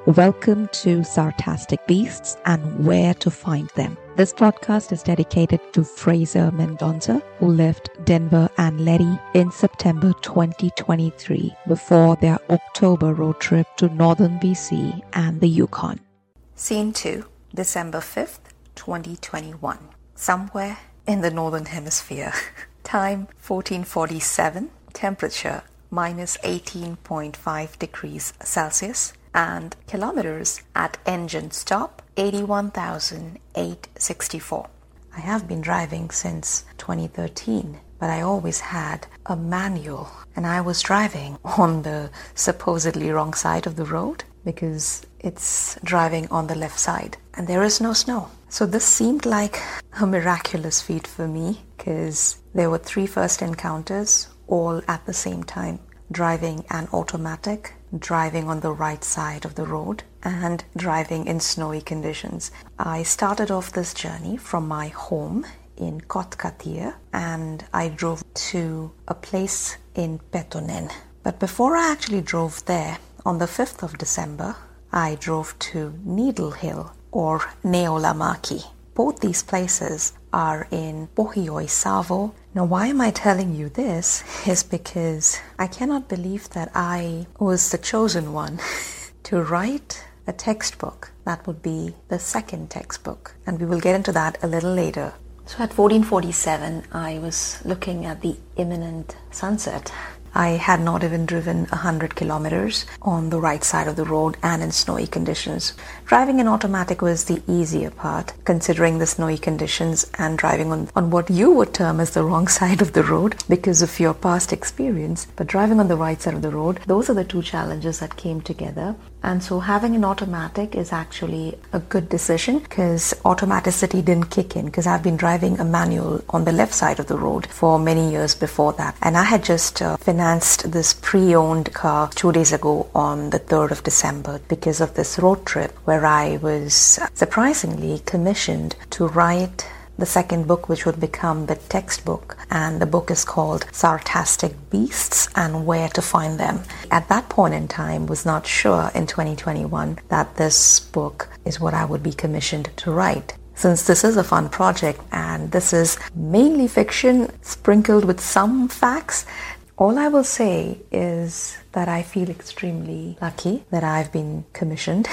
Welcome to Sartastic Beasts and Where to Find Them. This podcast is dedicated to Fraser Mendonça, who left Denver and Letty in September 2023 before their October road trip to northern BC and the Yukon. Scene 2, December 5th, 2021. Somewhere in the northern hemisphere. Time 14:47, temperature minus 18.5 degrees Celsius, and kilometers at engine stop 81,864. I have been driving since 2013, but I always had a manual, and I was driving on the supposedly wrong side of the road because it's driving on the left side and there is no snow. So this seemed like a miraculous feat for me because there were 3 first encounters all at the same time. Driving an automatic, driving on the right side of the road, and driving in snowy conditions. I started off this journey from my home in Côte-Cartier and I drove to a place in Pétonne. But before I actually drove there, on the 5th of December, I drove to Needle Hill or Néo-la-Marque. Both these places are in Pohjois-Savo. Now, why am I telling you this is because I cannot believe that I was the chosen one to write a textbook that would be the second textbook. And we will get into that a little later. So at 14:47, I was looking at the imminent sunset. I had not even driven 100 kilometers on the right side of the road and in snowy conditions. Driving in automatic was the easier part, considering the snowy conditions and driving on what you would term as the wrong side of the road because of your past experience. But driving on the right side of the road, those are the two challenges that came together. And so having an automatic is actually a good decision because automaticity didn't kick in because I've been driving a manual on the left side of the road for many years before that. And I had just financed this pre-owned car 2 days ago on the 3rd of December because of this road trip where I was surprisingly commissioned to write the second book, which would become the textbook, and the book is called Sartastic Beasts and Where to Find Them. At that point in time, was not sure in 2021 that this book is what I would be commissioned to write. Since this is a fun project and this is mainly fiction sprinkled with some facts, all I will say is that I feel extremely lucky that I've been commissioned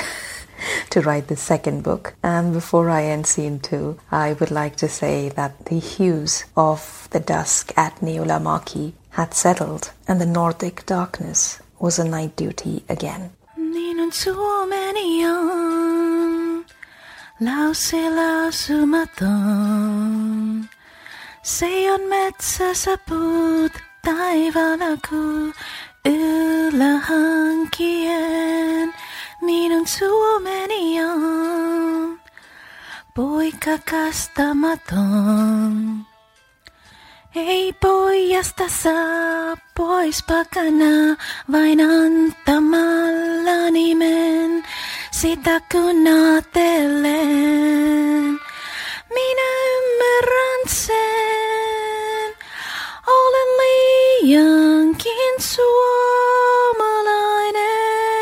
to write the second book. And before I end scene 2, I would like to say that the hues of the dusk at Néo-la-Marque had settled and the Nordic darkness was a night duty again. Niin on Suomeniaan, poika kastamaton. Ei pojasta saa pois pakana, vain antamalla nimen, sitä kun ajattelen. Minä ymmärrän sen, olen liiankin suomalainen.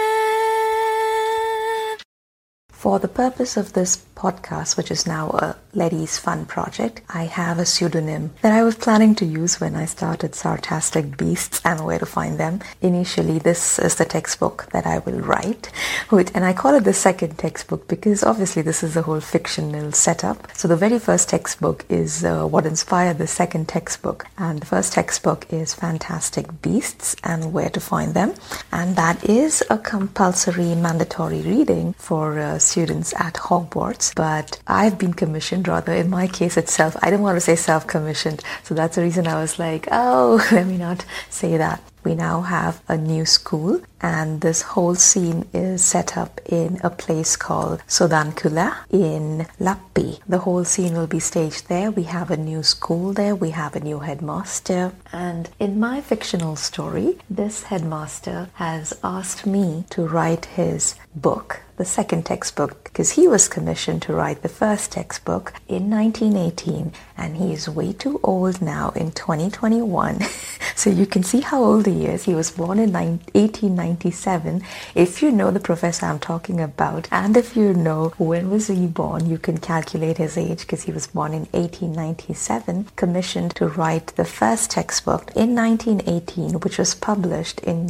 For the purpose of this podcast, which is now a Letty's Fun project, I have a pseudonym that I was planning to use when I started Sartastic Beasts and Where to Find Them. Initially, this is the textbook that I will write, and I call it the second textbook because obviously this is a whole fictional setup. So the very first textbook is what inspired the second textbook, and the first textbook is Fantastic Beasts and Where to Find Them, and that is a compulsory mandatory reading for students at Hogwarts. But I've been commissioned, rather in my case itself. I didn't want to say self-commissioned, so that's the reason I was like, oh, let me not say that. We now have a new school, and this whole scene is set up in a place called Sodankylä in Lappi. The whole scene will be staged there. We have a new school there. We have a new headmaster. And in my fictional story, this headmaster has asked me to write his book, the second textbook, because he was commissioned to write the first textbook in 1918, and he is way too old now in 2021. So you can see how old the years. He was born in 1897. If you know the professor I'm talking about, and if you know when was he born, you can calculate his age, because he was born in 1897, commissioned to write the first textbook in 1918, which was published in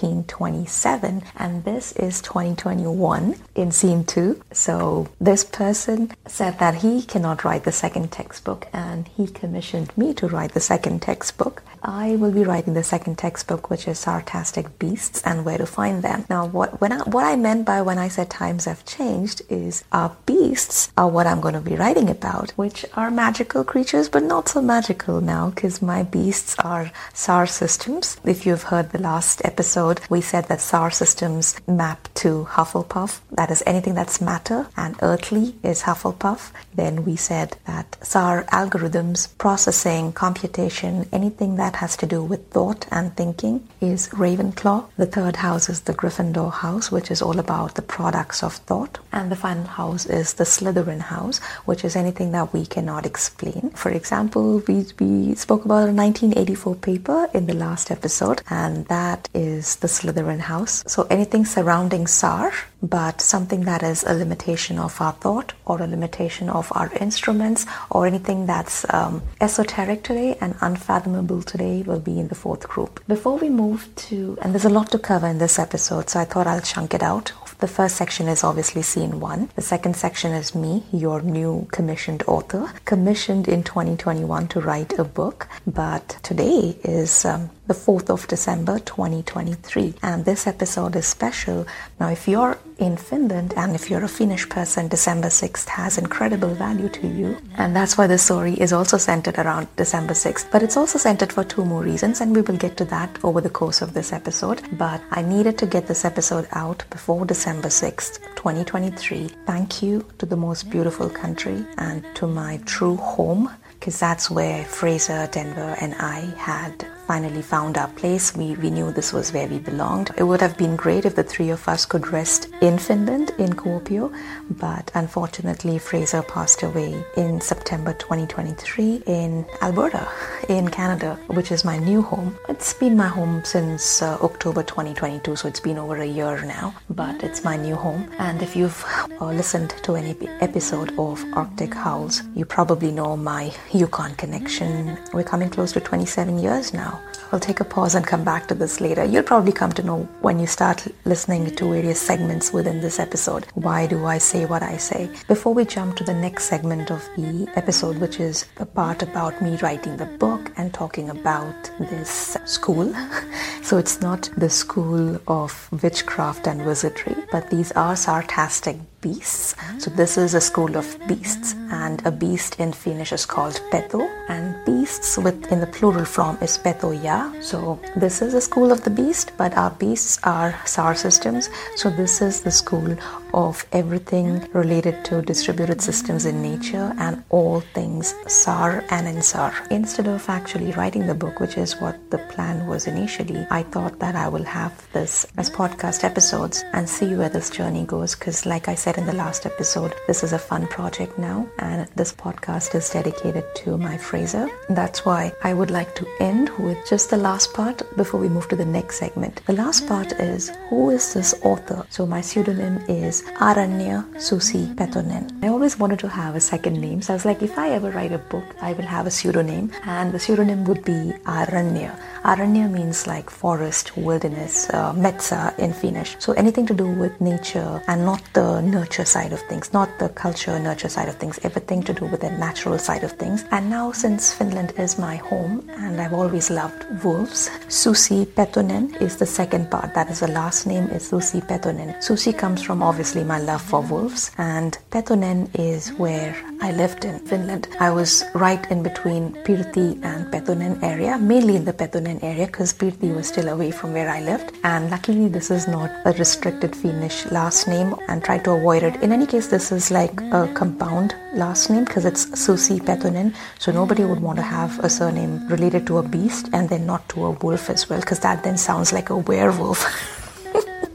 1927, and this is 2021 in scene 2. So this person said that he cannot write the second textbook, and he commissioned me to write the second textbook. I will be writing the second textbook, which is Sartastic Beasts and Where to Find Them. Now, what I meant by when I said times have changed is our beasts are what I'm going to be writing about, which are magical creatures, but not so magical now, because my beasts are SAR systems. If you've heard the last episode, we said that SAR systems map to Hufflepuff. That is anything that's matter, and earthly is Hufflepuff. Then we said that SAR algorithms, processing, computation, anything that has to do with thought and thinking is Ravenclaw. The third house is the Gryffindor house, which is all about the products of thought. And the final house is the Slytherin house, which is anything that we cannot explain. For example, we spoke about a 1984 paper in the last episode, and that is the Slytherin house. So anything surrounding SAR, but something that is a limitation of our thought or a limitation of our instruments, or anything that's esoteric today and unfathomable today, will be in the fourth group. Before we move to, and there's a lot to cover in this episode, so I thought I'll chunk it out. The first section is obviously scene 1. The second section is me, your new commissioned author, commissioned in 2021 to write a book. But today is the 4th of December 2023, and this episode is special. Now, if you're in Finland and if you're a Finnish person, December 6th has incredible value to you, and that's why the story is also centered around December 6th. But it's also centered for 2 more reasons, and we will get to that over the course of this episode. But I needed to get this episode out before December 6th, 2023. Thank you to the most beautiful country and to my true home, because that's where Fraser, Denver, and I had finally found our place. We knew this was where we belonged. It would have been great if the 3 of us could rest in Finland, in Kuopio, but unfortunately Fraser passed away in September 2023 in Alberta, in Canada, which is my new home. It's been my home since October 2022, so it's been over a year now, but it's my new home. And if you've listened to any episode of Arctic Howls, you probably know my Yukon connection. We're coming close to 27 years now. I'll take a pause and come back to this later. You'll probably come to know when you start listening to various segments within this episode. Why do I say what I say? Before we jump to the next segment of the episode, which is the part about me writing the book and talking about this school. So it's not the school of witchcraft and wizardry, but these are Sartastic Beasts. So this is a school of beasts, and a beast in Finnish is called peto, and beasts in the plural form is petoja. So this is a school of the beast, but our beasts are SAR systems. So this is the school of everything related to distributed systems in nature and all things SAR and NSAR. Instead of actually writing the book, which is what the plan was initially, I thought that I will have this as podcast episodes and see where this journey goes, because like I said in the last episode, this is a fun project now, and this podcast is dedicated to my Fraser. That's why I would like to end with just the last part before we move to the next segment. The last part is, who is this author? So my pseudonym is Aranya Susi Petonen. I always wanted to have a second name, so I was like, if I ever write a book, I will have a pseudonym, and the pseudonym would be Aranya. Aranya means like forest, wilderness, metsä in Finnish. So anything to do with nature and not the nurture side of things, not the culture nurture side of things, everything to do with the natural side of things. And now since Finland is my home and I've always loved wolves, Susi Petonen is the second part. That is the last name is Susi Petonen. Susi comes from obviously my love for wolves, and Petonen is where I lived in Finland. I was right in between Pirti and Petonen area, mainly in the Petonen area because Pirti was still away from where I lived. And luckily this is not a restricted Finnish last name, and try to avoid it. In any case, this is like a compound last name because it's Susi Petonen, so nobody would want to have a surname related to a beast and then not to a wolf as well, because that then sounds like a werewolf.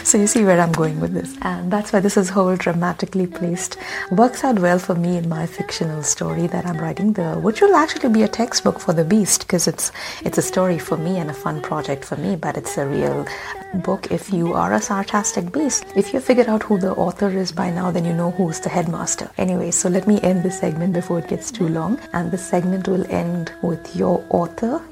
So you see where I'm going with this. And that's why this is whole dramatically placed. Works out well for me in my fictional story that I'm writing, which will actually be a textbook for the Beast, because it's a story for me and a fun project for me, but it's a real book if you are a sarcastic beast. If you figured out who the author is by now, then you know who's the headmaster. Anyway, so let me end this segment before it gets too long. And this segment will end with your author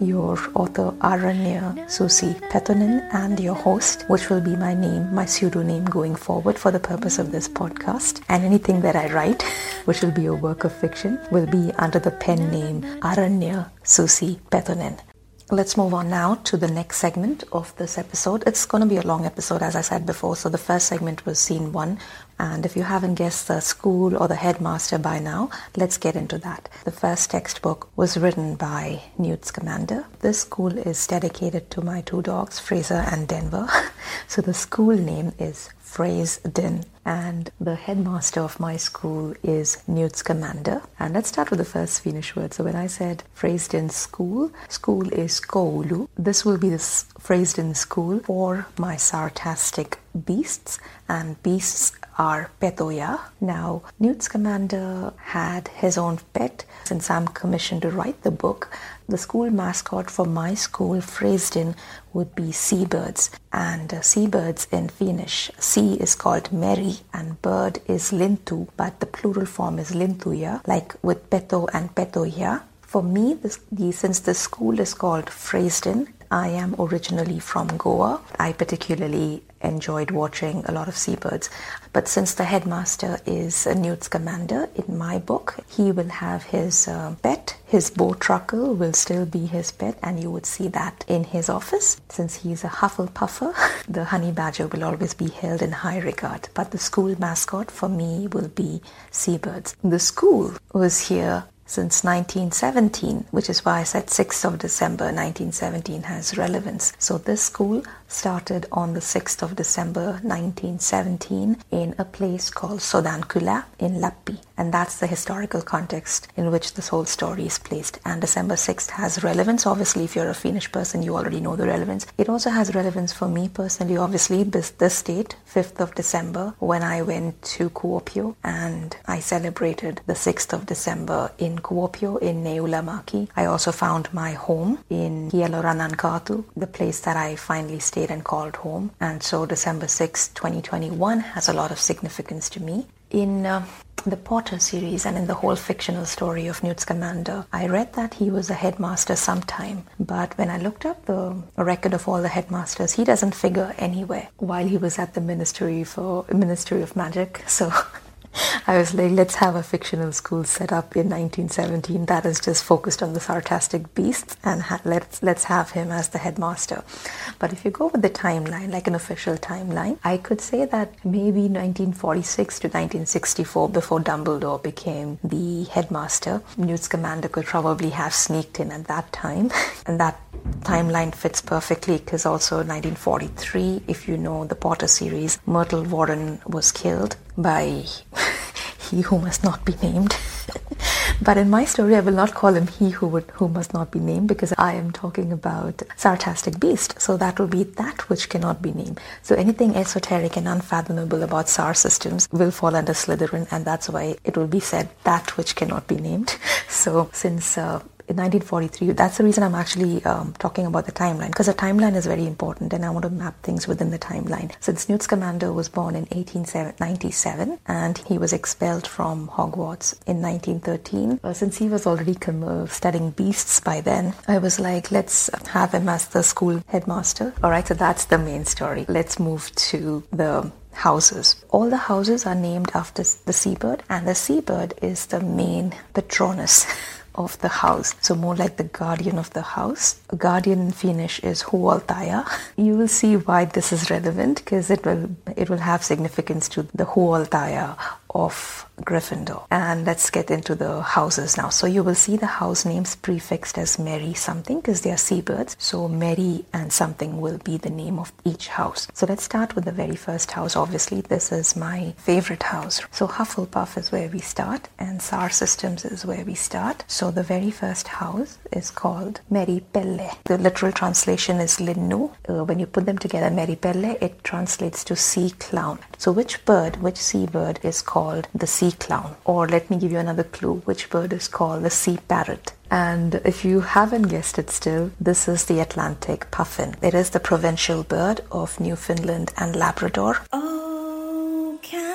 Aranya Susi Petonen, and your host, which will be my name, my pseudonym going forward for the purpose of this podcast. And anything that I write, which will be a work of fiction, will be under the pen name Aranya Susi Petonen. Let's move on now to the next segment of this episode. It's going to be a long episode, as I said before. So the first segment was scene 1. And if you haven't guessed the school or the headmaster by now, let's get into that. The first textbook was written by Newt Scamander. This school is dedicated to my 2 dogs, Fraser and Denver. So the school name is Freysden, and the headmaster of my school is Newt Scamander. And let's start with the first Finnish word. So when I said Freysden school is koulu. This will be the Freysden school for my sarcastic beasts, and beasts are petoja. Now, Newt Scamander had his own pet. Since I'm commissioned to write the book, the school mascot for my school, Freysden, would be seabirds. And seabirds in Finnish, sea is called meri and bird is lintu, but the plural form is lintuja, like with peto and petoja. For me, since the school is called Freysden, I am originally from Goa. I particularly enjoyed watching a lot of seabirds. But since the headmaster is Newt Scamander, in my book, he will have his pet. His bowtruckle will still be his pet, and you would see that in his office. Since he's a Hufflepuffer, the honey badger will always be held in high regard. But the school mascot for me will be seabirds. The school was here since 1917, which is why I said 6th of December 1917 has relevance. So this school started on the 6th of December 1917 in a place called Sodankylä in Lappi. And that's the historical context in which this whole story is placed. And December 6th has relevance. Obviously, if you're a Finnish person, you already know the relevance. It also has relevance for me personally, obviously, this date, 5th of December, when I went to Kuopio and I celebrated the 6th of December in Kuopio in Neulamaki. I also found my home in Hieloranankatu, the place that I finally stayed and called home. And so December 6, 2021 has a lot of significance to me. In the Potter series and in the whole fictional story of Newt Scamander, I read that he was a headmaster sometime. But when I looked up the record of all the headmasters, he doesn't figure anywhere while he was at the Ministry of Magic. So I was like, let's have a fictional school set up in 1917 that is just focused on the sarcastic beasts, and let's have him as the headmaster. But if you go with the timeline, like an official timeline, I could say that maybe 1946 to 1964, before Dumbledore became the headmaster, Newt Scamander could probably have sneaked in at that time. And that timeline fits perfectly because also 1943, if you know the Potter series, Myrtle Warren was killed by he who must not be named. But in my story, I will not call him he who must not be named, because I am talking about sarcastic beast. So that will be that which cannot be named. So anything esoteric and unfathomable about SAR systems will fall under Slytherin, and that's why it will be said that which cannot be named. So since in 1943, that's the reason I'm actually talking about the timeline, because the timeline is very important and I want to map things within the timeline. Since Newt Scamander was born in 1897 and he was expelled from Hogwarts in 1913, since he was already studying beasts by then, I was like, let's have him as the school headmaster. Alright, so that's the main story. Let's move to the houses. All the houses are named after the seabird, and the seabird is the main patronus of the house. So more like the guardian of the house. A guardian in Finnish is huoltaja. You will see why this is relevant, because it will have significance to the huoltaja of Gryffindor. And let's get into the houses now. So you will see the house names prefixed as Merry something because they are seabirds. So Merry and something will be the name of each house. So let's start with the very first house. Obviously, this is my favorite house. So Hufflepuff is where we start and Star Systems is where we start. So the very first house is called Merry Pelle. The literal translation is Linnu. When you put them together, Merry Pelle, it translates to sea clown. So which seabird is called the sea clown? Or let me give you another clue. Which bird is called the sea parrot? And if you haven't guessed it still, this is the Atlantic puffin. It is the provincial bird of Newfoundland and Labrador. Oh,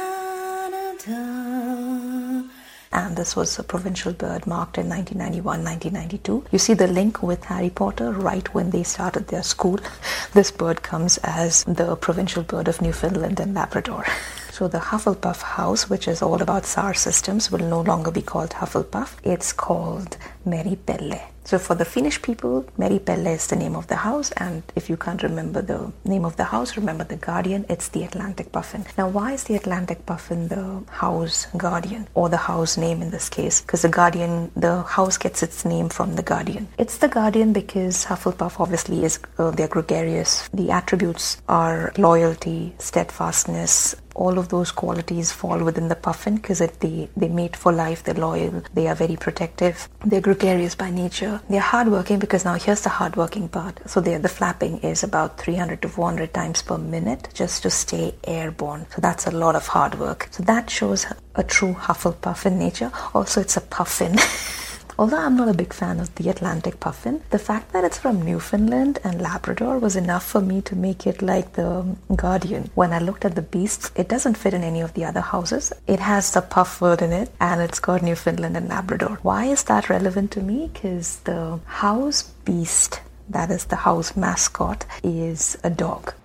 Canada. And this was a provincial bird marked in 1991-1992. You see the link with Harry Potter right when they started their school. This bird comes as the provincial bird of Newfoundland and Labrador. So the Hufflepuff house, which is all about Star Systems, will no longer be called Hufflepuff. It's called Merry Pelle. So for the Finnish people, Merry Pelle is the name of the house, and if you can't remember the name of the house, remember the guardian, it's the Atlantic puffin. Now why is the Atlantic puffin the house guardian, or the house name in this case? Because the house gets its name from the guardian. It's the guardian because Hufflepuff obviously is, they're gregarious. The attributes are loyalty, steadfastness. All of those qualities fall within the puffin because they mate for life, they're loyal, they are very protective, they're gregarious by nature, they're hardworking because now here's the hardworking part. So the flapping is about 300 to 400 times per minute just to stay airborne. So that's a lot of hard work. So that shows a true Hufflepuff in nature. Also, it's a puffin. Although I'm not a big fan of the Atlantic puffin, the fact that it's from Newfoundland and Labrador was enough for me to make it like the guardian. When I looked at the beasts, it doesn't fit in any of the other houses. It has the puff word in it and it's got Newfoundland and Labrador. Why is that relevant to me? Because the house beast, that is the house mascot, is a dog.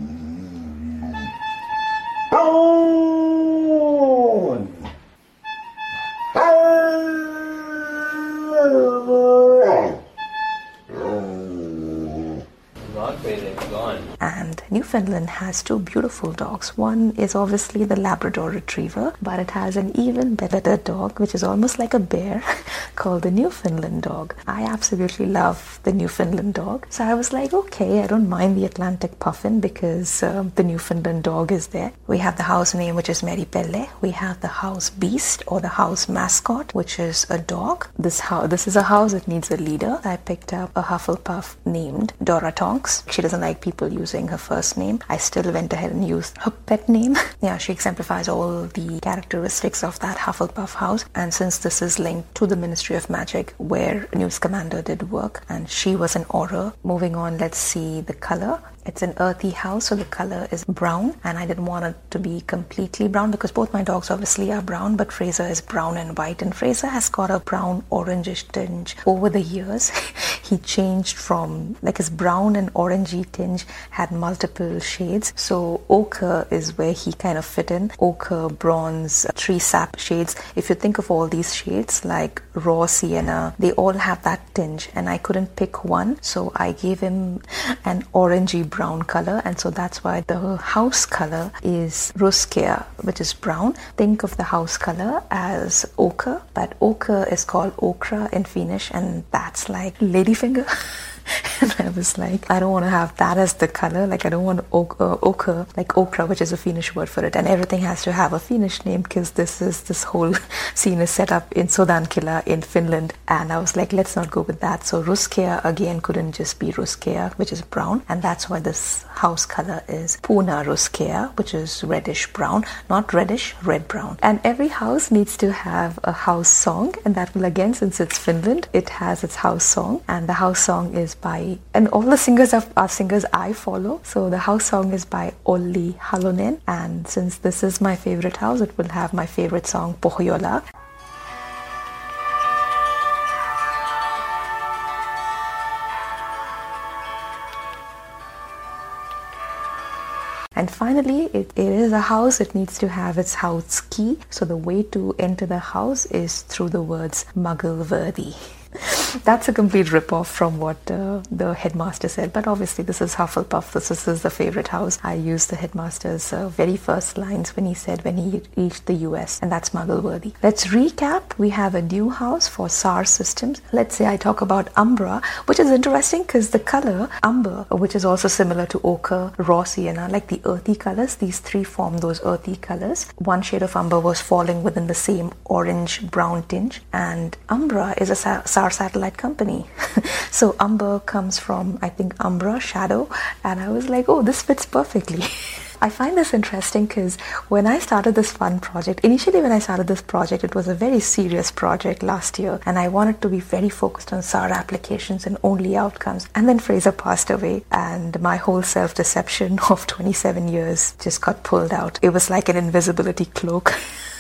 And Newfoundland has two beautiful dogs. One is obviously the Labrador Retriever, but it has an even better dog, which is almost like a bear, called the Newfoundland dog. I absolutely love the Newfoundland dog. So I was like, okay, I don't mind the Atlantic puffin because the Newfoundland dog is there. We have the house name, which is Merry Pelle. We have the house beast or the house mascot, which is a dog. This is a house that needs a leader. I picked up a Hufflepuff named Dora Tonks. She doesn't like people using her first name. I still went ahead and used her pet name. Yeah, she exemplifies all the characteristics of that Hufflepuff house. And since this is linked to the Ministry of Magic, where Newt Scamander did work, and she was an Auror. Moving on, let's see the color. It's an earthy house, so the color is brown, and I didn't want it to be completely brown because both my dogs obviously are brown, but Fraser is brown and white, and Fraser has got a brown orangish tinge. Over the years, he changed from, like, his brown and orangey tinge had multiple shades. So ochre is where he kind of fit in. Ochre, bronze, tree sap shades. If you think of all these shades, like raw sienna, they all have that tinge, and I couldn't pick one, so I gave him an orangey brown color, and so that's why the house color is Ruskia, which is brown. Think of the house color as ochre, but ochre is called ochra in Finnish, and that's like ladyfinger. And I was like, I don't want to have that as the color. Like, I don't want ochre, like okra, which is a Finnish word for it. And everything has to have a Finnish name because this whole scene is set up in Sodankylä in Finland. And I was like, let's not go with that. So Ruskia again couldn't just be Ruskia, which is brown. And that's why this house color is Puna Ruskia, which is reddish brown, not reddish, red brown. And every house needs to have a house song. And that will, again, since it's Finland, it has its house song. And the house song is by, and all the singers are singers I follow. So the house song is by Olli Halonen, and since this is my favorite house, it will have my favorite song, Pohjola. And finally, it is a house. It needs to have its house key. So the way to enter the house is through the words Muggle-worthy. That's a complete rip-off from what the headmaster said. But obviously, this is Hufflepuff. This is the favorite house. I used the headmaster's very first lines when he said when he reached the US, and that's Muggle-worthy. Let's recap. We have a new house for SAR systems. Let's say I talk about Umbra, which is interesting because the color Umber, which is also similar to ochre, raw sienna, like the earthy colors, these three form those earthy colors. One shade of Umber was falling within the same orange-brown tinge, and Umbra is a SAR satellite company. So Umber comes from, I think, Umbra, shadow, and I was like, oh, this fits perfectly. I find this interesting because when I started this fun project, initially when I started this project, it was a very serious project last year, and I wanted to be very focused on SAR applications and only outcomes. And then Fraser passed away, and my whole self-deception of 27 years just got pulled out. It was like an invisibility cloak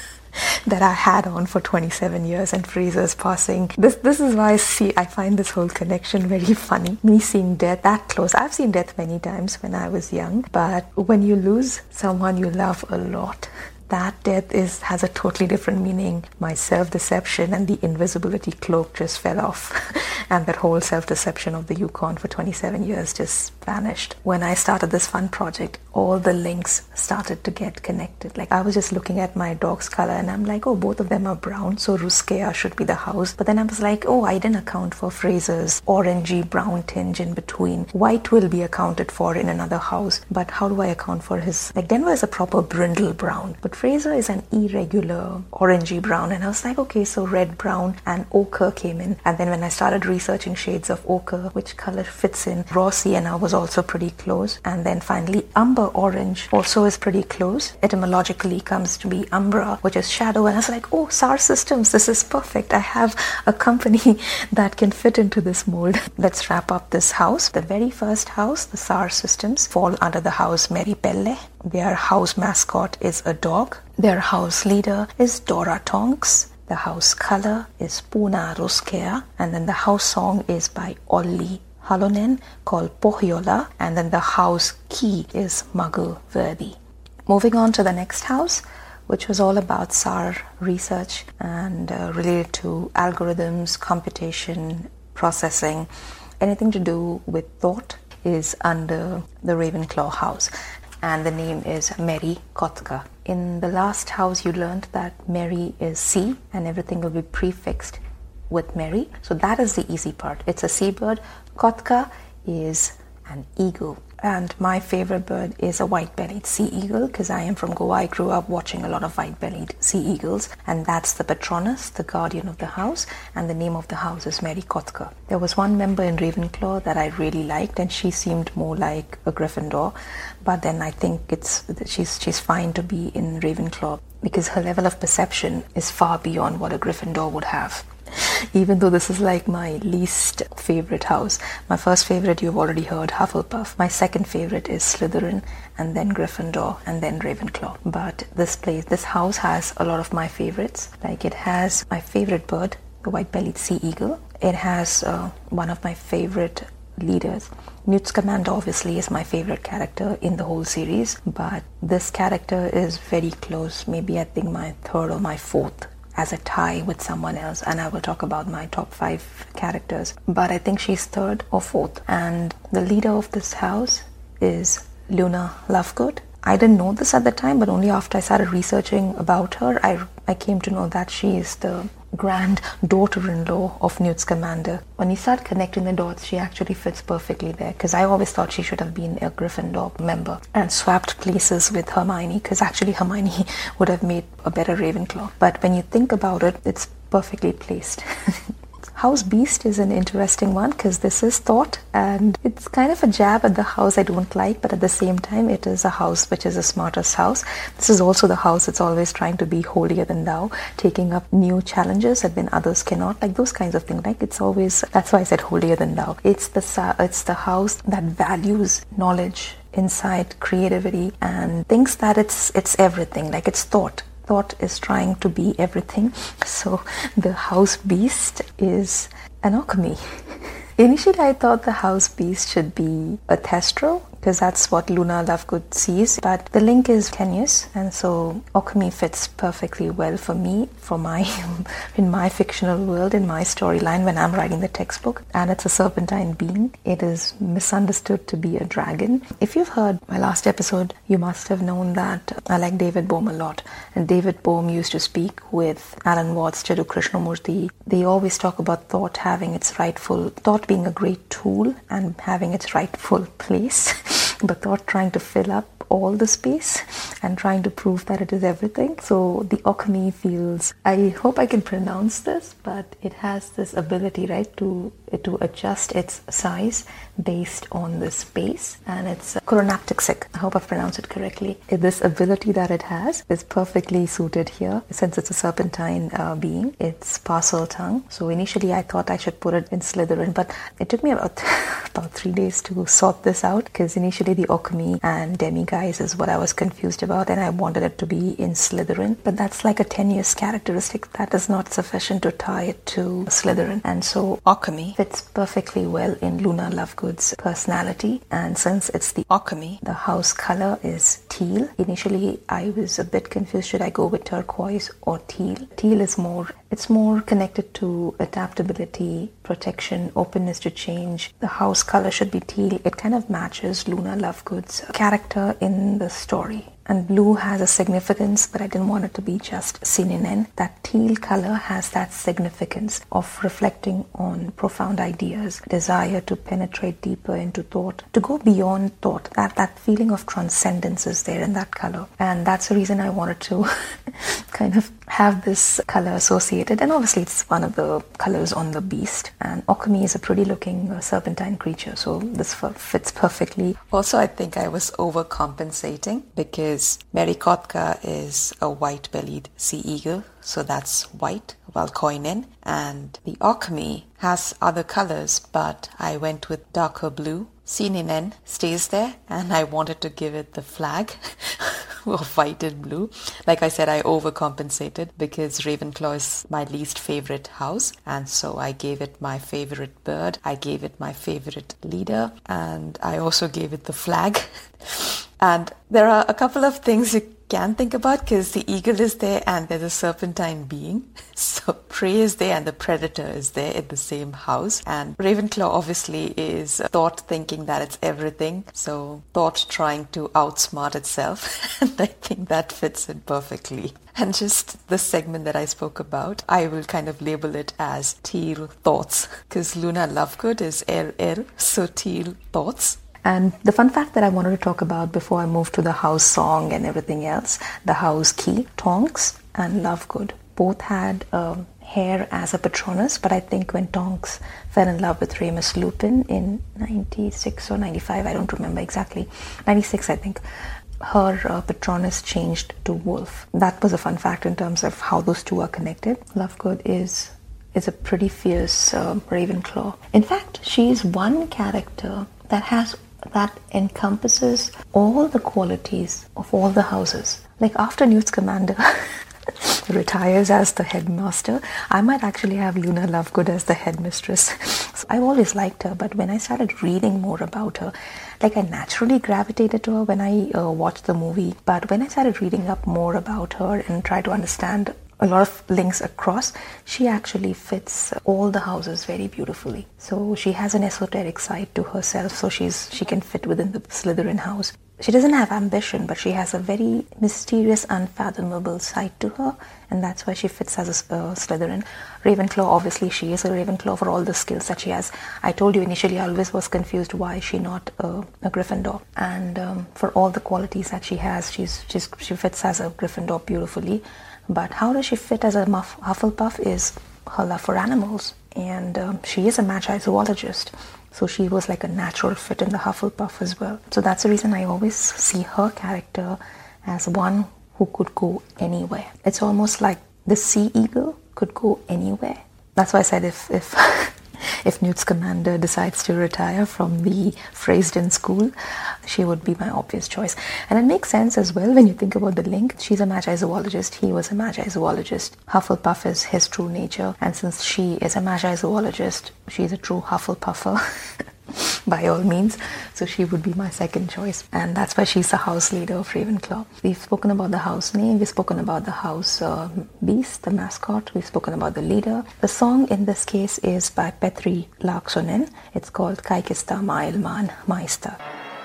that I had on for 27 years, and Fraser's passing. This is why I find this whole connection very funny. Me seeing death that close. I've seen death many times when I was young, but when you lose someone you love a lot, that death has a totally different meaning. My self-deception and the invisibility cloak just fell off, and that whole self-deception of the Yukon for 27 years just vanished. When I started this fun project, all the links started to get connected. Like, I was just looking at my dog's color and I'm like, oh, both of them are brown, so Ruskea should be the house. But then I was like, oh, I didn't account for Fraser's orangey brown tinge in between. White will be accounted for in another house, but how do I account for his, like, Denver is a proper brindle brown, but Fraser is an irregular orangey brown. And I was like, okay, so red, brown and ochre came in. And then when I started researching shades of ochre, which color fits in, raw sienna was also pretty close. And then finally umber orange also is pretty close. Etymologically comes to be umbra, which is shadow. And I was like, oh, SAR systems, this is perfect. I have a company that can fit into this mold. Let's wrap up this house. The very first house, the SAR systems, fall under the house Mary Pelle. Their house mascot is a dog. Their house leader is Dora Tonks. The house color is Puna Ruskea. And then the house song is by Olli Halonen called Pohjola. And then the house key is Muggle-worthy. Moving on to the next house, which was all about SAR research and related to algorithms, computation, processing. Anything to do with thought is under the Ravenclaw house. And the name is Mary Kotka. In the last house, you learned that Mary is sea and everything will be prefixed with Mary. So that is the easy part. It's a seabird. Kotka is an eagle. And my favorite bird is a white-bellied sea eagle because I am from Goa. I grew up watching a lot of white-bellied sea eagles, and that's the patronus, the guardian of the house, and the name of the house is Mary Kotka. There was one member in Ravenclaw that I really liked, and she seemed more like a Gryffindor, but then I think she's fine to be in Ravenclaw because her level of perception is far beyond what a Gryffindor would have. Even though this is like my least favorite house. My first favorite, you've already heard, Hufflepuff. My second favorite is Slytherin, and then Gryffindor, and then Ravenclaw. But this house has a lot of my favorites. Like, it has my favorite bird, the white-bellied sea eagle. It has one of my favorite leaders. Newt Scamander obviously is my favorite character in the whole series, but this character is very close, maybe I think my third or my fourth, as a tie with someone else, and I will talk about my top 5 characters, but I think she's third or fourth. And the leader of this house is Luna Lovegood. I didn't know this at the time, but only after I started researching about her, I came to know that she is the granddaughter-in-law of Newt Scamander. When you start connecting the dots, she actually fits perfectly there, because I always thought she should have been a Gryffindor member and swapped places with Hermione, because actually Hermione would have made a better Ravenclaw. But when you think about it, it's perfectly placed. House Beast is an interesting one because this is thought, and it's kind of a jab at the house I don't like, but at the same time it is a house which is the smartest house. This is also the house that's always trying to be holier than thou, taking up new challenges that then others cannot, like those kinds of things. Like, it's always, that's why I said holier than thou. It's the house that values knowledge, insight, creativity, and thinks that it's everything. Like, it's thought. Thought is trying to be everything. So the house beast is an alchemy. Initially I thought the house beast should be a Thestral, because that's what Luna Lovegood sees. But the link is tenuous, and so Occamy fits perfectly well for me, for my in my fictional world, in my storyline when I'm writing the textbook. And it's a serpentine being. It is misunderstood to be a dragon. If you've heard my last episode, you must have known that I like David Bohm a lot. And David Bohm used to speak with Alan Watts, Jadu Krishnamurti. They always talk about thought thought being a great tool and having its rightful place, but thought trying to fill up all the space and trying to prove that it is everything. So the Occamy feels, I hope I can pronounce this, but it has this ability, right, to adjust its size based on the space, and it's Coronaptixik. I hope I've pronounced it correctly. This ability that it has is perfectly suited here since it's a serpentine being. It's Parseltongue. So initially I thought I should put it in Slytherin, but it took me about 3 days to sort this out, because initially the Occamy and Demiguise is what I was confused about, and I wanted it to be in Slytherin, but that's like a tenuous characteristic that is not sufficient to tie it to Slytherin. And so Occamy fits perfectly well in Luna Lovegood's personality, and since it's the Occamy, the house color is teal. Initially I was a bit confused, should I go with turquoise or teal? Teal is more connected to adaptability, protection, openness to change. The house color should be teal. It kind of matches Luna Lovegood's character in the story. And blue has a significance, but I didn't want it to be just synonym. That teal color has that significance of reflecting on profound ideas, desire to penetrate deeper into thought, to go beyond thought. That feeling of transcendence is there in that color. And that's the reason I wanted to kind of have this color associated. And obviously it's one of the colors on the beast. And Occamy is a pretty looking serpentine creature, so this fits perfectly. Also, I think I was overcompensating because Mary Kotka is a white-bellied sea eagle, so that's white, Valkoinen, and the Occamy has other colors, but I went with darker blue. Sininen stays there, and I wanted to give it the flag of white and blue. Like I said, I overcompensated because Ravenclaw is my least favorite house, and so I gave it my favorite bird, I gave it my favorite leader, and I also gave it the flag. And there are a couple of things you can think about, because the eagle is there and there's a serpentine being. So prey is there and the predator is there in the same house. And Ravenclaw obviously is thought thinking that it's everything. So thought trying to outsmart itself. And I think that fits in perfectly. And just the segment that I spoke about, I will kind of label it as teal thoughts, because Luna Lovegood is LL, so teal thoughts. And the fun fact that I wanted to talk about before I move to the house song and everything else, the house key, Tonks and Lovegood both had hair as a Patronus, but I think when Tonks fell in love with Remus Lupin in 96 or 95, I don't remember exactly, 96 I think, her Patronus changed to wolf. That was a fun fact in terms of how those two are connected. Lovegood is a pretty fierce Ravenclaw. In fact, she is one character that encompasses all the qualities of all the houses. Like after Newt Scamander retires as the headmaster, I might actually have Luna Lovegood as the headmistress. So I've always liked her, but when I started reading more about her, like I naturally gravitated to her when I watched the movie, but when I started reading up more about her and tried to understand a lot of links across, she actually fits all the houses very beautifully. So she has an esoteric side to herself, so she can fit within the Slytherin house. She doesn't have ambition, but she has a very mysterious, unfathomable side to her, and that's why she fits as a Slytherin. Ravenclaw, obviously she is a Ravenclaw for all the skills that she has. I told you initially I always was confused why is she not a Gryffindor, and for all the qualities that she has, she fits as a Gryffindor beautifully. But how does she fit as a Hufflepuff is her love for animals, and she is a magi zoologist, so she was like a natural fit in the Hufflepuff as well. So that's the reason I always see her character as one who could go anywhere. It's almost like the sea eagle could go anywhere. That's why I said if Newt Scamander decides to retire from the Phrasden School, she would be my obvious choice. And it makes sense as well when you think about the link. She's a magi zoologist, he was a magi zoologist. Hufflepuff is his true nature, and since she is a magi zoologist, she's a true Hufflepuffer. by all means. So she would be my second choice. And that's why she's the house leader of Ravenclaw. We've spoken about the house name. We've spoken about the house beast, the mascot. We've spoken about the leader. The song in this case is by Petri Laaksonen. It's called Kaikista Maailman Maista.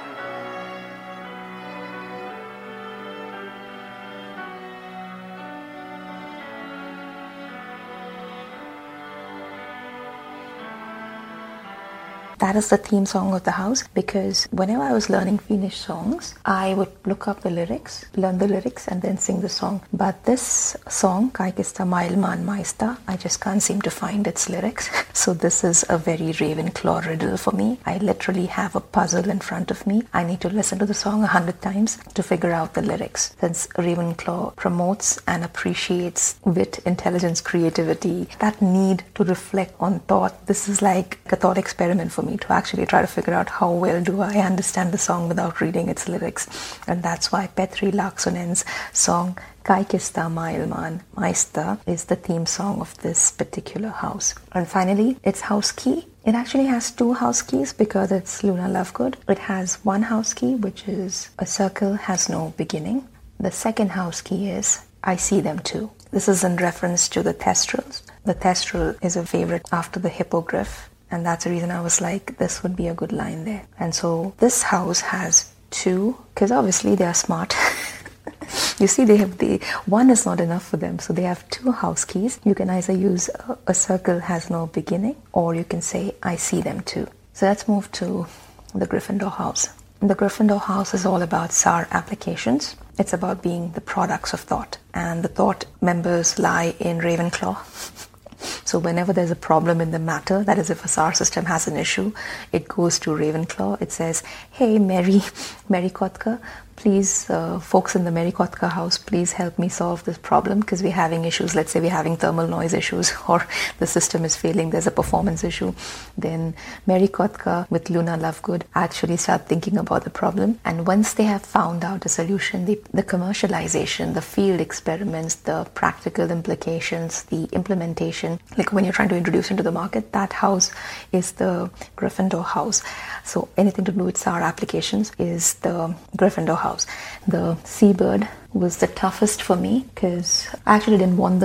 That is the theme song of the house, because whenever I was learning Finnish songs, I would look up the lyrics, learn the lyrics, and then sing the song. But this song, Kaikista Maailman Maista, I just can't seem to find its lyrics. So this is a very Ravenclaw riddle for me. I literally have a puzzle in front of me. I need to listen to the song 100 times to figure out the lyrics. Since Ravenclaw promotes and appreciates wit, intelligence, creativity, that need to reflect on thought, this is like a thought experiment for me to actually try to figure out how well do I understand the song without reading its lyrics. And that's why Petri Laaksonen's song Kaikista Maailman Maista is the theme song of this particular house. And finally, its house key. It actually has two house keys because it's Luna Lovegood. It has one house key, which is a circle has no beginning. The second house key is I see them too. This is in reference to the Thestrals. The Thestral is a favorite after the Hippogriff. And that's the reason I was like, this would be a good line there. And so this house has two, because obviously they are smart. You see, one is not enough for them. So they have two house keys. You can either use a circle has no beginning, or you can say, I see them too. So let's move to the Gryffindor house. The Gryffindor house is all about SAR applications. It's about being the products of thought. And the thought members lie in Ravenclaw. So whenever there's a problem in the matter, that is if a SAR system has an issue, it goes to Ravenclaw. It says, hey, Mary Kotka, please, folks in the Mary Kotka house, please help me solve this problem because we're having issues. Let's say we're having thermal noise issues or the system is failing, there's a performance issue. Then Mary Kotka with Luna Lovegood actually start thinking about the problem. And once they have found out a solution, the commercialization, the field experiments, the practical implications, the implementation, like when you're trying to introduce into the market, that house is the Gryffindor house. So anything to do with SAR applications is the Gryffindor house. The seabird was the toughest for me because I actually didn't want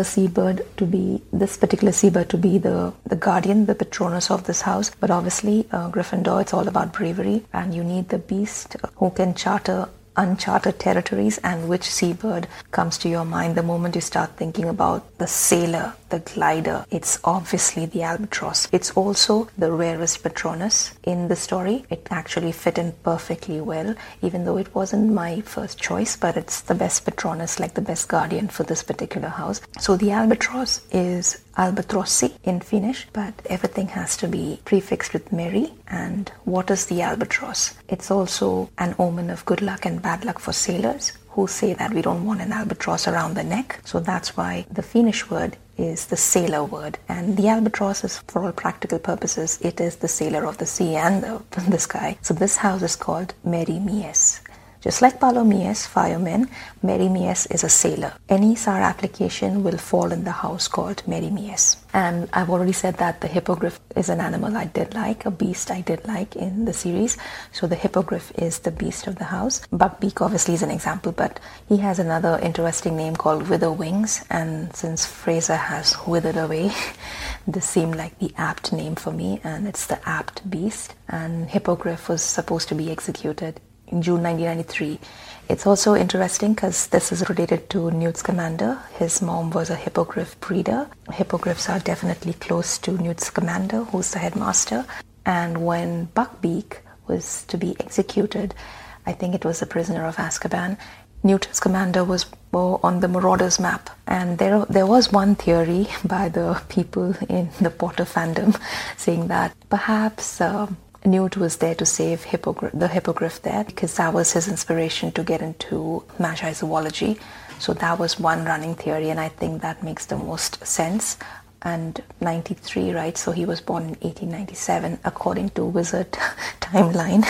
this particular seabird to be the guardian, the patronus of this house. But obviously, Gryffindor, it's all about bravery, and you need the beast who can charter uncharted territories. And which seabird comes to your mind the moment you start thinking about the sailor, the glider? It's obviously the albatross. It's also the rarest patronus in the story. It actually fit in perfectly well, even though it wasn't my first choice, but it's the best patronus, like the best guardian for this particular house. So the albatross is albatrossi in Finnish, but everything has to be prefixed with Mary. And what is the albatross? It's also an omen of good luck and bad luck for sailors who say that we don't want an albatross around the neck. So that's why the Finnish word is the sailor word. And the albatross is, for all practical purposes, it is the sailor of the sea and the sky. So this house is called Merimies. Just like Palomies, firemen, Merimies is a sailor. Any SAR application will fall in the house called Merimies. And I've already said that the hippogriff is an animal I did like, a beast I did like in the series. So the hippogriff is the beast of the house. Buckbeak obviously is an example, but he has another interesting name called Witherwings. And since Fraser has withered away, this seemed like the apt name for me, and it's the apt beast. And hippogriff was supposed to be executed in June 1993. It's also interesting because this is related to Newt Scamander. His mom was a hippogriff breeder. Hippogriffs are definitely close to Newt Scamander, who's the headmaster. And when Buckbeak was to be executed, I think it was the Prisoner of Azkaban, Newt Scamander was on the Marauders map. And there was one theory by the people in the Potter fandom saying that perhaps Newt was there to save the hippogriff there because that was his inspiration to get into Magi zoology. So that was one running theory, and I think that makes the most sense. And 93, right? So he was born in 1897 according to Wizard timeline.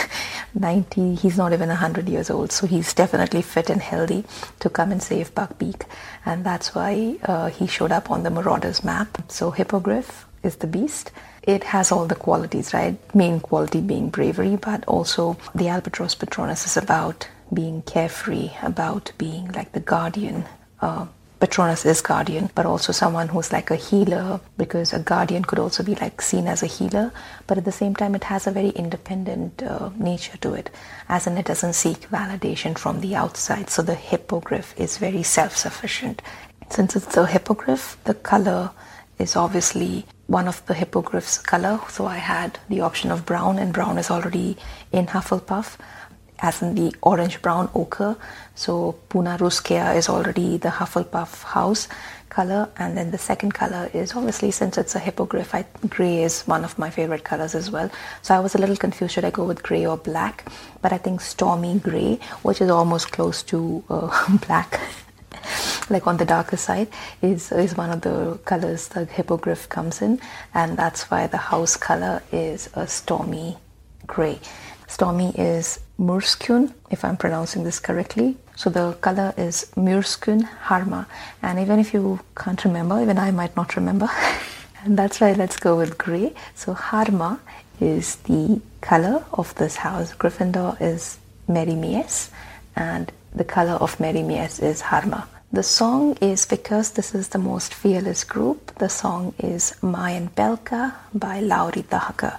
He's not even 100 years old, so he's definitely fit and healthy to come and save Buckbeak. And that's why he showed up on the Marauders map. So hippogriff is the beast. It has all the qualities, right? Main quality being bravery, but also the Albatros Patronus is about being carefree, about being like the guardian. Patronus is guardian, but also someone who's like a healer, because a guardian could also be like seen as a healer, but at the same time it has a very independent nature to it, as in it doesn't seek validation from the outside. So the hippogriff is very self-sufficient. Since it's the hippogriff, the color is obviously one of the hippogriff's color, so I had the option of brown, and brown is already in Hufflepuff, as in the orange-brown ochre. So Puna Ruskea is already the Hufflepuff house color. And then the second color is obviously, since it's a hippogriff, grey is one of my favorite colors as well. So I was a little confused, should I go with grey or black? But I think stormy grey, which is almost close to black, like on the darker side, is one of the colors the hippogriff comes in. And that's why the house color is a stormy grey. Stormy is Murskun, if I'm pronouncing this correctly. So the color is Murskun Harma. And even if you can't remember, even I might not remember. And that's why let's go with grey. So Harma is the color of this house. Gryffindor is Merry Mies, and the color of Merry Mies is Harma. The song is, because this is the most fearless group, the song is Mayan Pelka by Lauri Tahaka.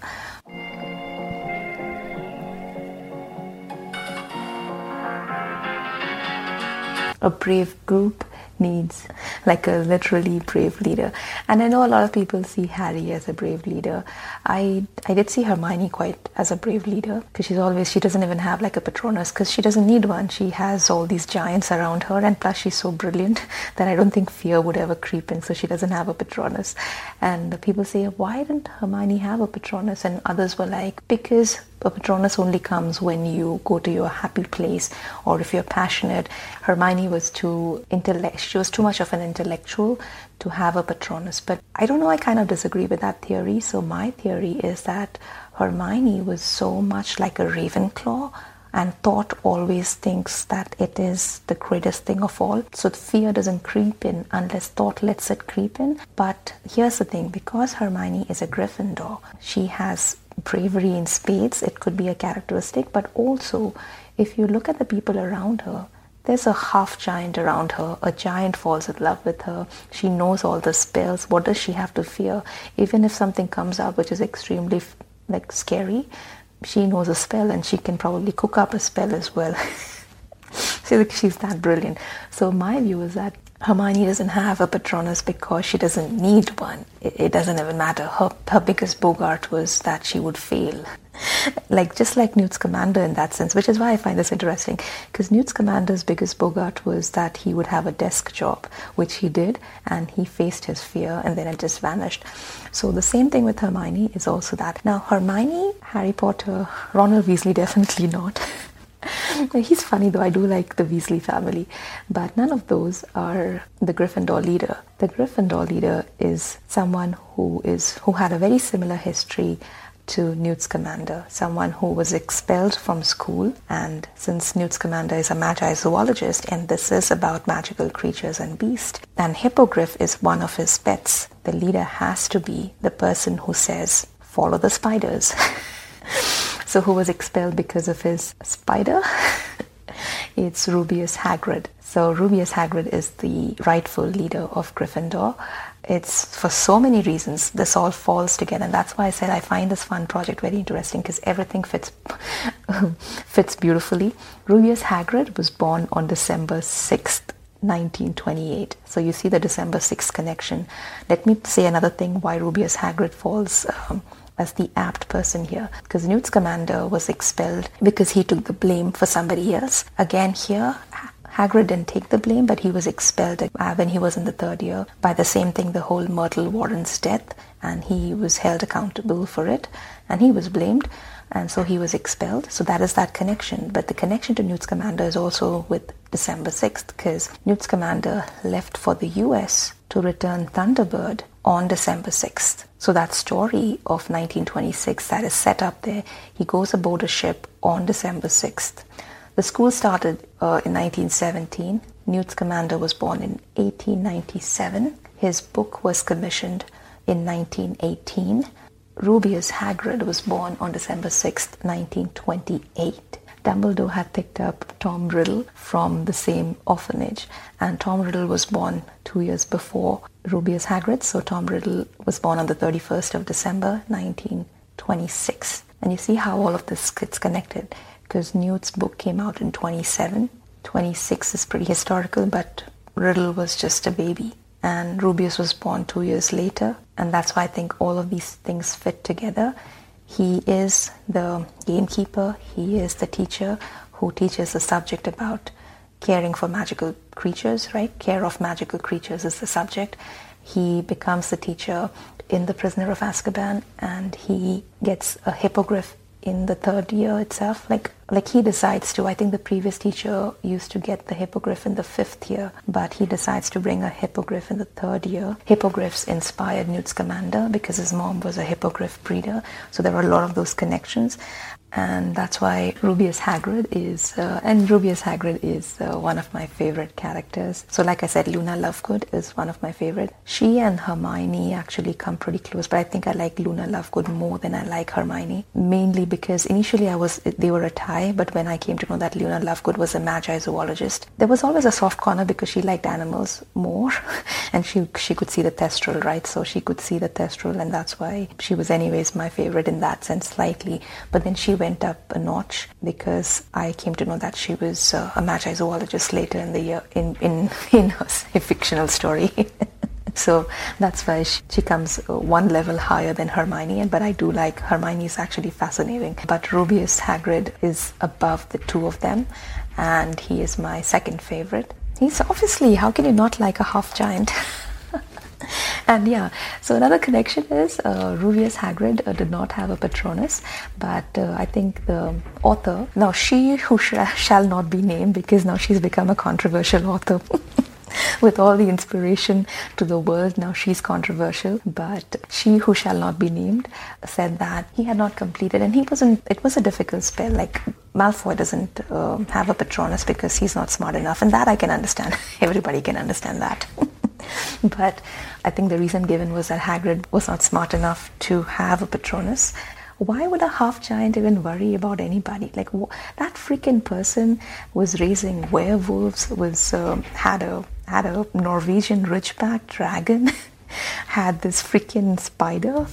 A brave group needs like a literally brave leader, and I know a lot of people see Harry as a brave leader. I did see Hermione quite as a brave leader, because she doesn't even have like a Patronus, because she doesn't need one. She has all these giants around her, and plus she's so brilliant that I don't think fear would ever creep in, so she doesn't have a Patronus. And people say, why didn't Hermione have a Patronus? And others were like, because a Patronus only comes when you go to your happy place, or if you're passionate. Hermione was she was too much of an intellectual to have a Patronus. But I don't know, I kind of disagree with that theory. So my theory is that Hermione was so much like a Ravenclaw, and thought always thinks that it is the greatest thing of all. So fear doesn't creep in unless thought lets it creep in. But here's the thing, because Hermione is a Gryffindor, she has bravery in spades. It could be a characteristic, but also if you look at the people around her, there's a half giant around her. A giant falls in love with her. She knows all the spells. What does she have to fear? Even if something comes out which is extremely like scary, she knows a spell, and she can probably cook up a spell as well. She's that brilliant. So my view is that Hermione doesn't have a Patronus because she doesn't need one. It doesn't even matter. Her biggest bogart was that she would fail. Just like Newt Scamander in that sense, which is why I find this interesting, because Newt Scamander's biggest bogart was that he would have a desk job, which he did, and he faced his fear, and then it just vanished. So the same thing with Hermione is also that. Now Hermione, Harry Potter, Ronald Weasley definitely not. He's funny though, I do like the Weasley family, but none of those are the Gryffindor leader. The Gryffindor leader is someone who had a very similar history to Newt Scamander, someone who was expelled from school. And since Newt Scamander is a magi zoologist, and this is about magical creatures and beasts, and Hippogriff is one of his pets, the leader has to be the person who says, follow the spiders. So who was expelled because of his spider? It's Rubeus Hagrid. So Rubeus Hagrid is the rightful leader of Gryffindor. It's for so many reasons. This all falls together, and that's why I said I find this fun project very interesting, because everything fits beautifully. Rubeus Hagrid was born on December 6th, 1928. So you see the December 6th connection. Let me say another thing why Rubeus Hagrid falls as the apt person here, because Newt Scamander was expelled because he took the blame for somebody else. Again here, Hagrid didn't take the blame, but he was expelled when he was in the third year by the same thing, the whole Myrtle Warren's death, and he was held accountable for it, and he was blamed, and so he was expelled. So that is that connection. But the connection to Newt Scamander is also with December 6th, because Newt Scamander left for the US to return Thunderbird on December 6th. So that story of 1926 that is set up there, he goes aboard a ship on December 6th. The school started in 1917. Newt Scamander was born in 1897. His book was commissioned in 1918. Rubeus Hagrid was born on December 6th, 1928. Dumbledore had picked up Tom Riddle from the same orphanage, and Tom Riddle was born 2 years before Rubeus Hagrid, so Tom Riddle was born on the 31st of December, 1926. And you see how all of this gets connected, because Newt's book came out in 27. 26 is pretty historical, but Riddle was just a baby. And Rubeus was born 2 years later, and that's why I think all of these things fit together. He is the gamekeeper, he is the teacher who teaches the subject about caring for magical creatures, right? Care of magical creatures is the subject. He becomes the teacher in The Prisoner of Azkaban, and he gets a hippogriff in the third year itself. Like he decides to. I think the previous teacher used to get the hippogriff in the fifth year, but he decides to bring a hippogriff in the third year. Hippogriffs inspired Newt Scamander because his mom was a hippogriff breeder, so there are a lot of those connections. And that's why Rubeus Hagrid is one of my favorite characters. So like I said, Luna Lovegood is one of my favorite. She and Hermione actually come pretty close, but I think I like Luna Lovegood more than I like Hermione, mainly because initially they were a tie, but when I came to know that Luna Lovegood was a magi zoologist, there was always a soft corner because she liked animals more and she could see the Thestral, right? So she could see the Thestral, and that's why she was anyways my favorite in that sense, slightly. But then she went up a notch because I came to know that she was a magi zoologist later in the year in her fictional story. So that's why she comes one level higher than Hermione, but I do like Hermione, is actually fascinating. But Rubeus Hagrid is above the two of them, and he is my second favorite. He's obviously, how can you not like a half giant? And yeah, so another connection is Rubeus Hagrid did not have a Patronus, but I think the author, now she who shall not be named, because now she's become a controversial author. With all the inspiration to the world, now she's controversial, but she who shall not be named said that he had not completed, and it was a difficult spell. Like Malfoy doesn't have a Patronus because he's not smart enough, and that I can understand. Everybody can understand that. But I think the reason given was that Hagrid was not smart enough to have a Patronus. Why would a half-giant even worry about anybody? Like, that freaking person was raising werewolves, had a Norwegian Ridgeback dragon, had this freaking spider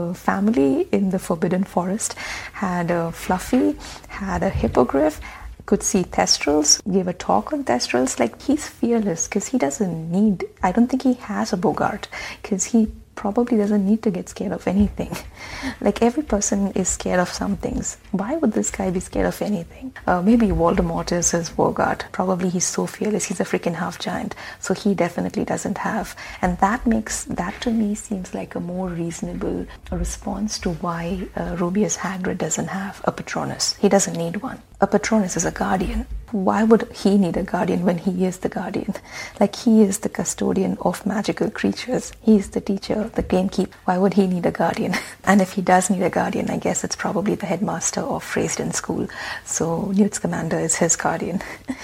family in the Forbidden Forest, had a Fluffy, had a hippogriff, could see Thestrals, gave a talk on Thestrals. Like, he's fearless because he doesn't need, I don't think he has a Bogart because he probably doesn't need to get scared of anything. Like, every person is scared of some things. Why would this guy be scared of anything? Maybe Voldemort is his Bogart. Probably he's so fearless. He's a freaking half giant. So he definitely doesn't have. And that to me seems like a more reasonable response to why Rubeus Hagrid doesn't have a Patronus. He doesn't need one. A Patronus is a guardian. Why would he need a guardian when he is the guardian? Like, he is the custodian of magical creatures. He is the teacher, the gamekeeper. Why would he need a guardian? And if he does need a guardian, I guess it's probably the headmaster of Freysden School. So Newt Scamander is his guardian.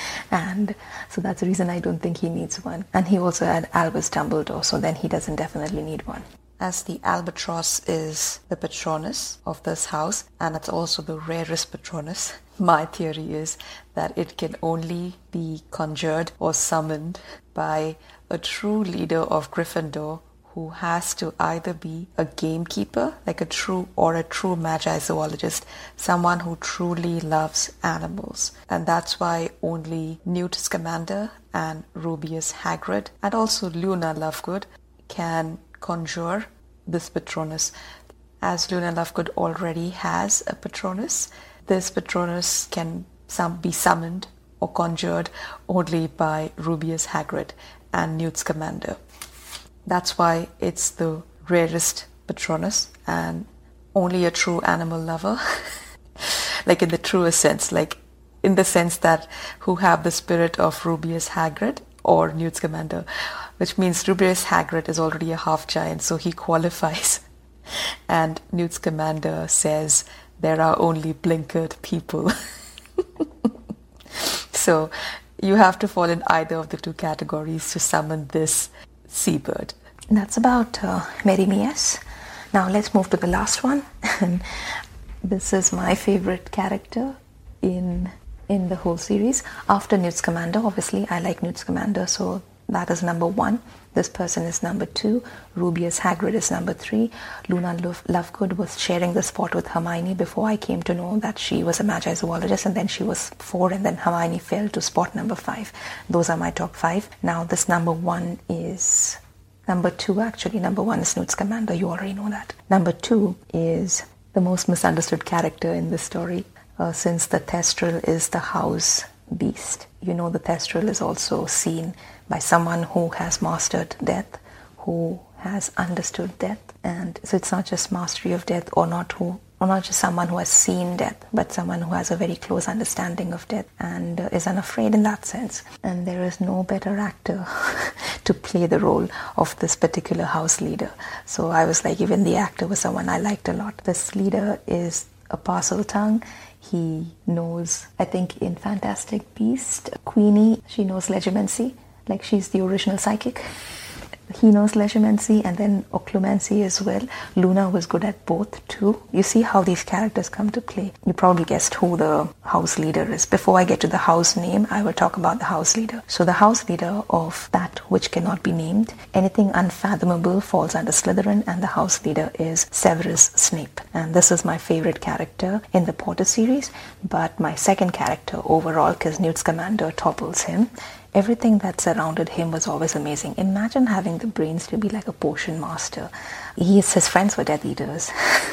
And so that's the reason I don't think he needs one. And he also had Albus Dumbledore, so then he doesn't definitely need one. As the albatross is the Patronus of this house, and it's also the rarest Patronus, my theory is that it can only be conjured or summoned by a true leader of Gryffindor who has to either be a gamekeeper, like a true magi zoologist, someone who truly loves animals. And that's why only Newt Scamander and Rubeus Hagrid and also Luna Lovegood can conjure this Patronus. As Luna Lovegood already has a Patronus, this Patronus can be summoned or conjured only by Rubeus Hagrid and Newt Scamander. That's why it's the rarest Patronus and only a true animal lover. Like, in the truest sense, like in the sense that who have the spirit of Rubeus Hagrid or Newt Scamander, which means Rubeus Hagrid is already a half giant, so he qualifies. And Newt Scamander says there are only blinkered people. So you have to fall in either of the two categories to summon this seabird. That's about Mary Mies. Now let's move to the last one. And this is my favorite character in the whole series. After Newt Scamander, obviously, I like Newt Scamander, so that is number 1. This person is number 2. Rubeus Hagrid is number 3. Luna Lovegood was sharing the spot with Hermione before I came to know that she was a magi zoologist, and then she was 4, and then Hermione fell to spot number 5. Those are my top 5. Now this number 1 is number 2, actually. Number 1 is Newt Scamander. You already know that. Number 2 is the most misunderstood character in this story, since the Thestral is the house beast. You know, the Thestral is also seen by someone who has mastered death, who has understood death. And so it's not just mastery of death, or not just someone who has seen death, but someone who has a very close understanding of death and is unafraid in that sense. And there is no better actor to play the role of this particular house leader. So I was like, even the actor was someone I liked a lot. This leader is a Parseltongue. He knows, I think in Fantastic Beast, Queenie, she knows Legimancy. Like, she's the original psychic. He knows Legimancy, and then Occlumency as well. Luna was good at both too. You see how these characters come to play. You probably guessed who the house leader is. Before I get to the house name, I will talk about the house leader. So the house leader of that which cannot be named, anything unfathomable, falls under Slytherin, and the house leader is Severus Snape. And this is my favorite character in the Potter series, but my second character overall, because Newt Scamander topples him. Everything that surrounded him was always amazing. Imagine having the brains to be like a potion master. His friends were Death Eaters.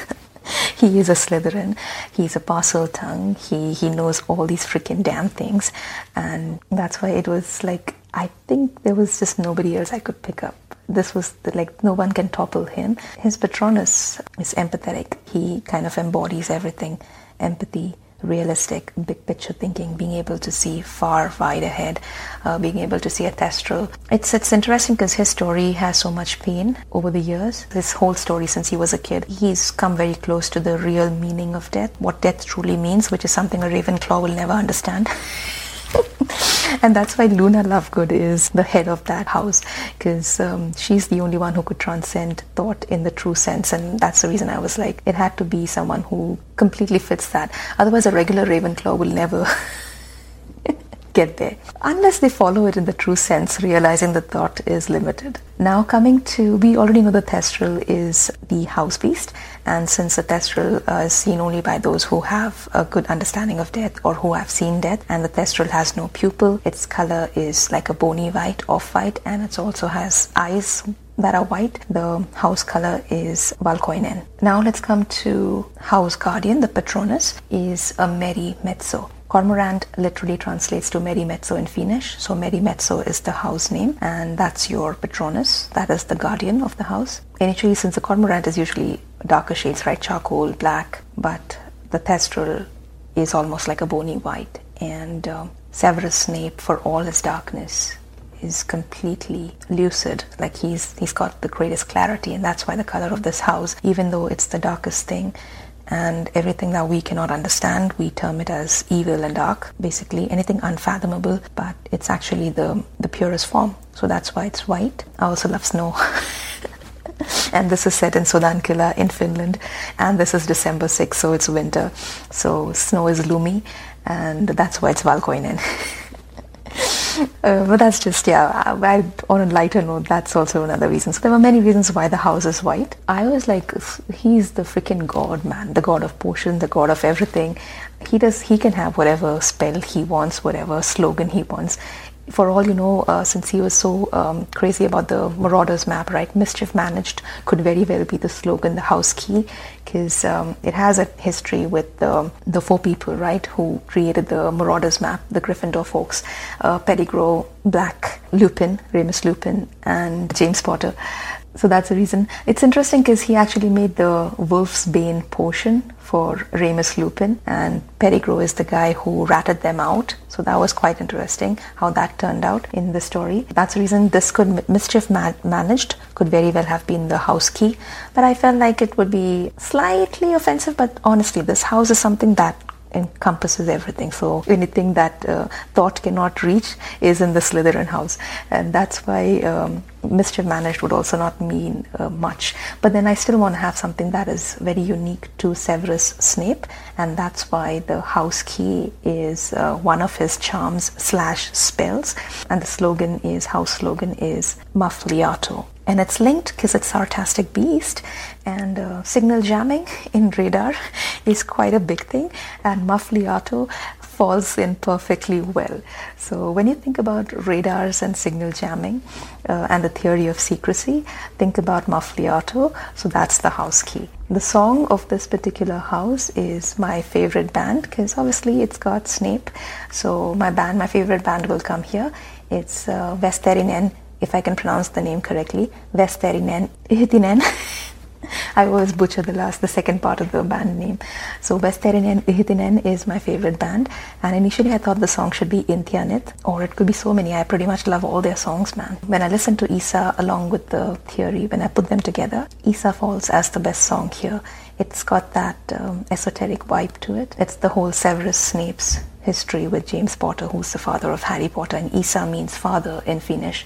He is a Slytherin. He's a Parseltongue. He knows all these freaking damn things. And that's why it was like, I think there was just nobody else I could pick up. This was like, no one can topple him. His Patronus is empathetic. He kind of embodies everything. Empathy, realistic, big picture thinking, being able to see far, wide ahead, being able to see a Thestral. It's interesting because his story has so much pain over the years. His whole story since he was a kid, he's come very close to the real meaning of death, what death truly means, which is something a Ravenclaw will never understand. And that's why Luna Lovegood is the head of that house, because she's the only one who could transcend thought in the true sense. And that's the reason I was like, it had to be someone who completely fits that. Otherwise, a regular Ravenclaw will never get there, unless they follow it in the true sense, realizing that thought is limited. Now coming to, we already know the Thestral is the house beast, and since the Thestral is seen only by those who have a good understanding of death or who have seen death, and the Thestral has no pupil, its color is like a bony white, off-white, and it also has eyes that are white. The house color is Valkoinen. Now let's come to House Guardian. The Patronus is a Merry Mezzo. Cormorant literally translates to Merry Mezzo in Finnish, so Merry Mezzo is the house name, and that's your Patronus. That is the guardian of the house. Initially, since the Cormorant is usually darker shades, right, charcoal, black, but the Thestral is almost like a bony white, and Severus Snape, for all his darkness, is completely lucid. Like he's got the greatest clarity, and that's why the color of this house, even though it's the darkest thing, and everything that we cannot understand, we term it as evil and dark, basically anything unfathomable, but it's actually the purest form, so that's why it's white. I also love snow. And this is set in Sodankylä in Finland, and this is December 6th, so it's winter, so snow is Lumi, and that's why it's Valkoinen. But that's just, on a lighter note, that's also another reason. So there were many reasons why the house is white. I was like, he's the freaking god, man, the god of potion, the god of everything. He can have whatever spell he wants, whatever slogan he wants. For all you know, since he was so crazy about the Marauders map, right, Mischief Managed could very well be the slogan, the house key, because it has a history with the 4 people, right, who created the Marauders map, the Gryffindor folks, Pettigrew, Black, Lupin, Remus Lupin, and James Potter. So that's the reason. It's interesting because he actually made the Wolf's Bane potion for Remus Lupin, and Pettigrew is the guy who ratted them out. So that was quite interesting how that turned out in the story. That's the reason this could, Mischief Managed could very well have been the house key. But I felt like it would be slightly offensive, but honestly, this house is something that encompasses everything. So anything that thought cannot reach is in the Slytherin house, and that's why mischief managed would also not mean much. But then I still want to have something that is very unique to Severus Snape, and that's why the house key is one of his charms / spells, and the house slogan is Muffliato. And it's linked because it's Sartastic Beast, and signal jamming in radar is quite a big thing, and Muffliato falls in perfectly well. So when you think about radars and signal jamming and the theory of secrecy, think about Muffliato. So that's the house key. The song of this particular house is my favorite band, because obviously it's got Snape. So my favorite band will come here. It's Vesterinen, if I can pronounce the name correctly, Vesterinen Ihtinen. I always butcher the second part of the band name. So Vesterinen Ihtinen is my favorite band, and initially I thought the song should be Intianit, or it could be so many. I pretty much love all their songs, man. When I listen to Isa along with the theory, when I put them together, Isa falls as the best song here. It's got that esoteric vibe to it. It's the whole Severus Snape's history with James Potter, who's the father of Harry Potter, and Isa means father in Finnish.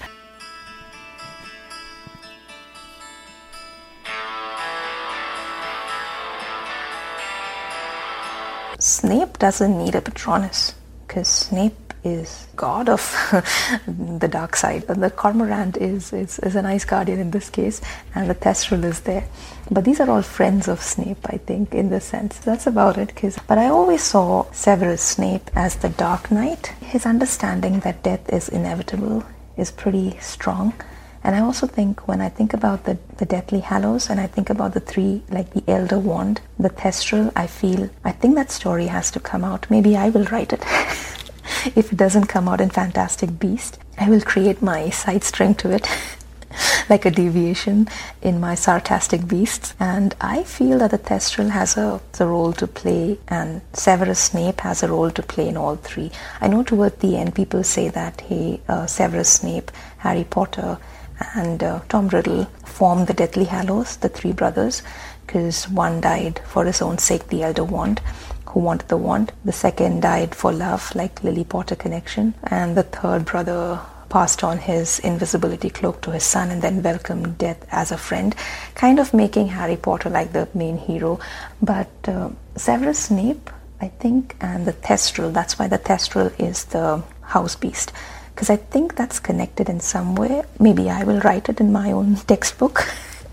Snape doesn't need a Patronus, because Snape is god of the dark side. The Cormorant is a nice guardian in this case, and the Thestral is there. But these are all friends of Snape, I think, in this sense. That's about it. But I always saw Severus Snape as the Dark Knight. His understanding that death is inevitable is pretty strong. And I also think, when I think about the Deathly Hallows, and I think about the three, like the Elder Wand, the Thestral, I think that story has to come out. Maybe I will write it. If it doesn't come out in Fantastic Beast, I will create my side string to it, like a deviation in my Sartastic Beasts. And I feel that the Thestral has a role to play, and Severus Snape has a role to play in all three. I know toward the end people say that, hey, Severus Snape, Harry Potter, and Tom Riddle formed the Deathly Hallows, the three brothers, because one died for his own sake, the Elder Wand, who wanted the wand. The second died for love, like Lily Potter connection. And the third brother passed on his invisibility cloak to his son and then welcomed death as a friend, kind of making Harry Potter like the main hero. But Severus Snape, I think, and the Thestral, that's why the Thestral is the house beast. Because I think that's connected in some way. Maybe I will write it in my own textbook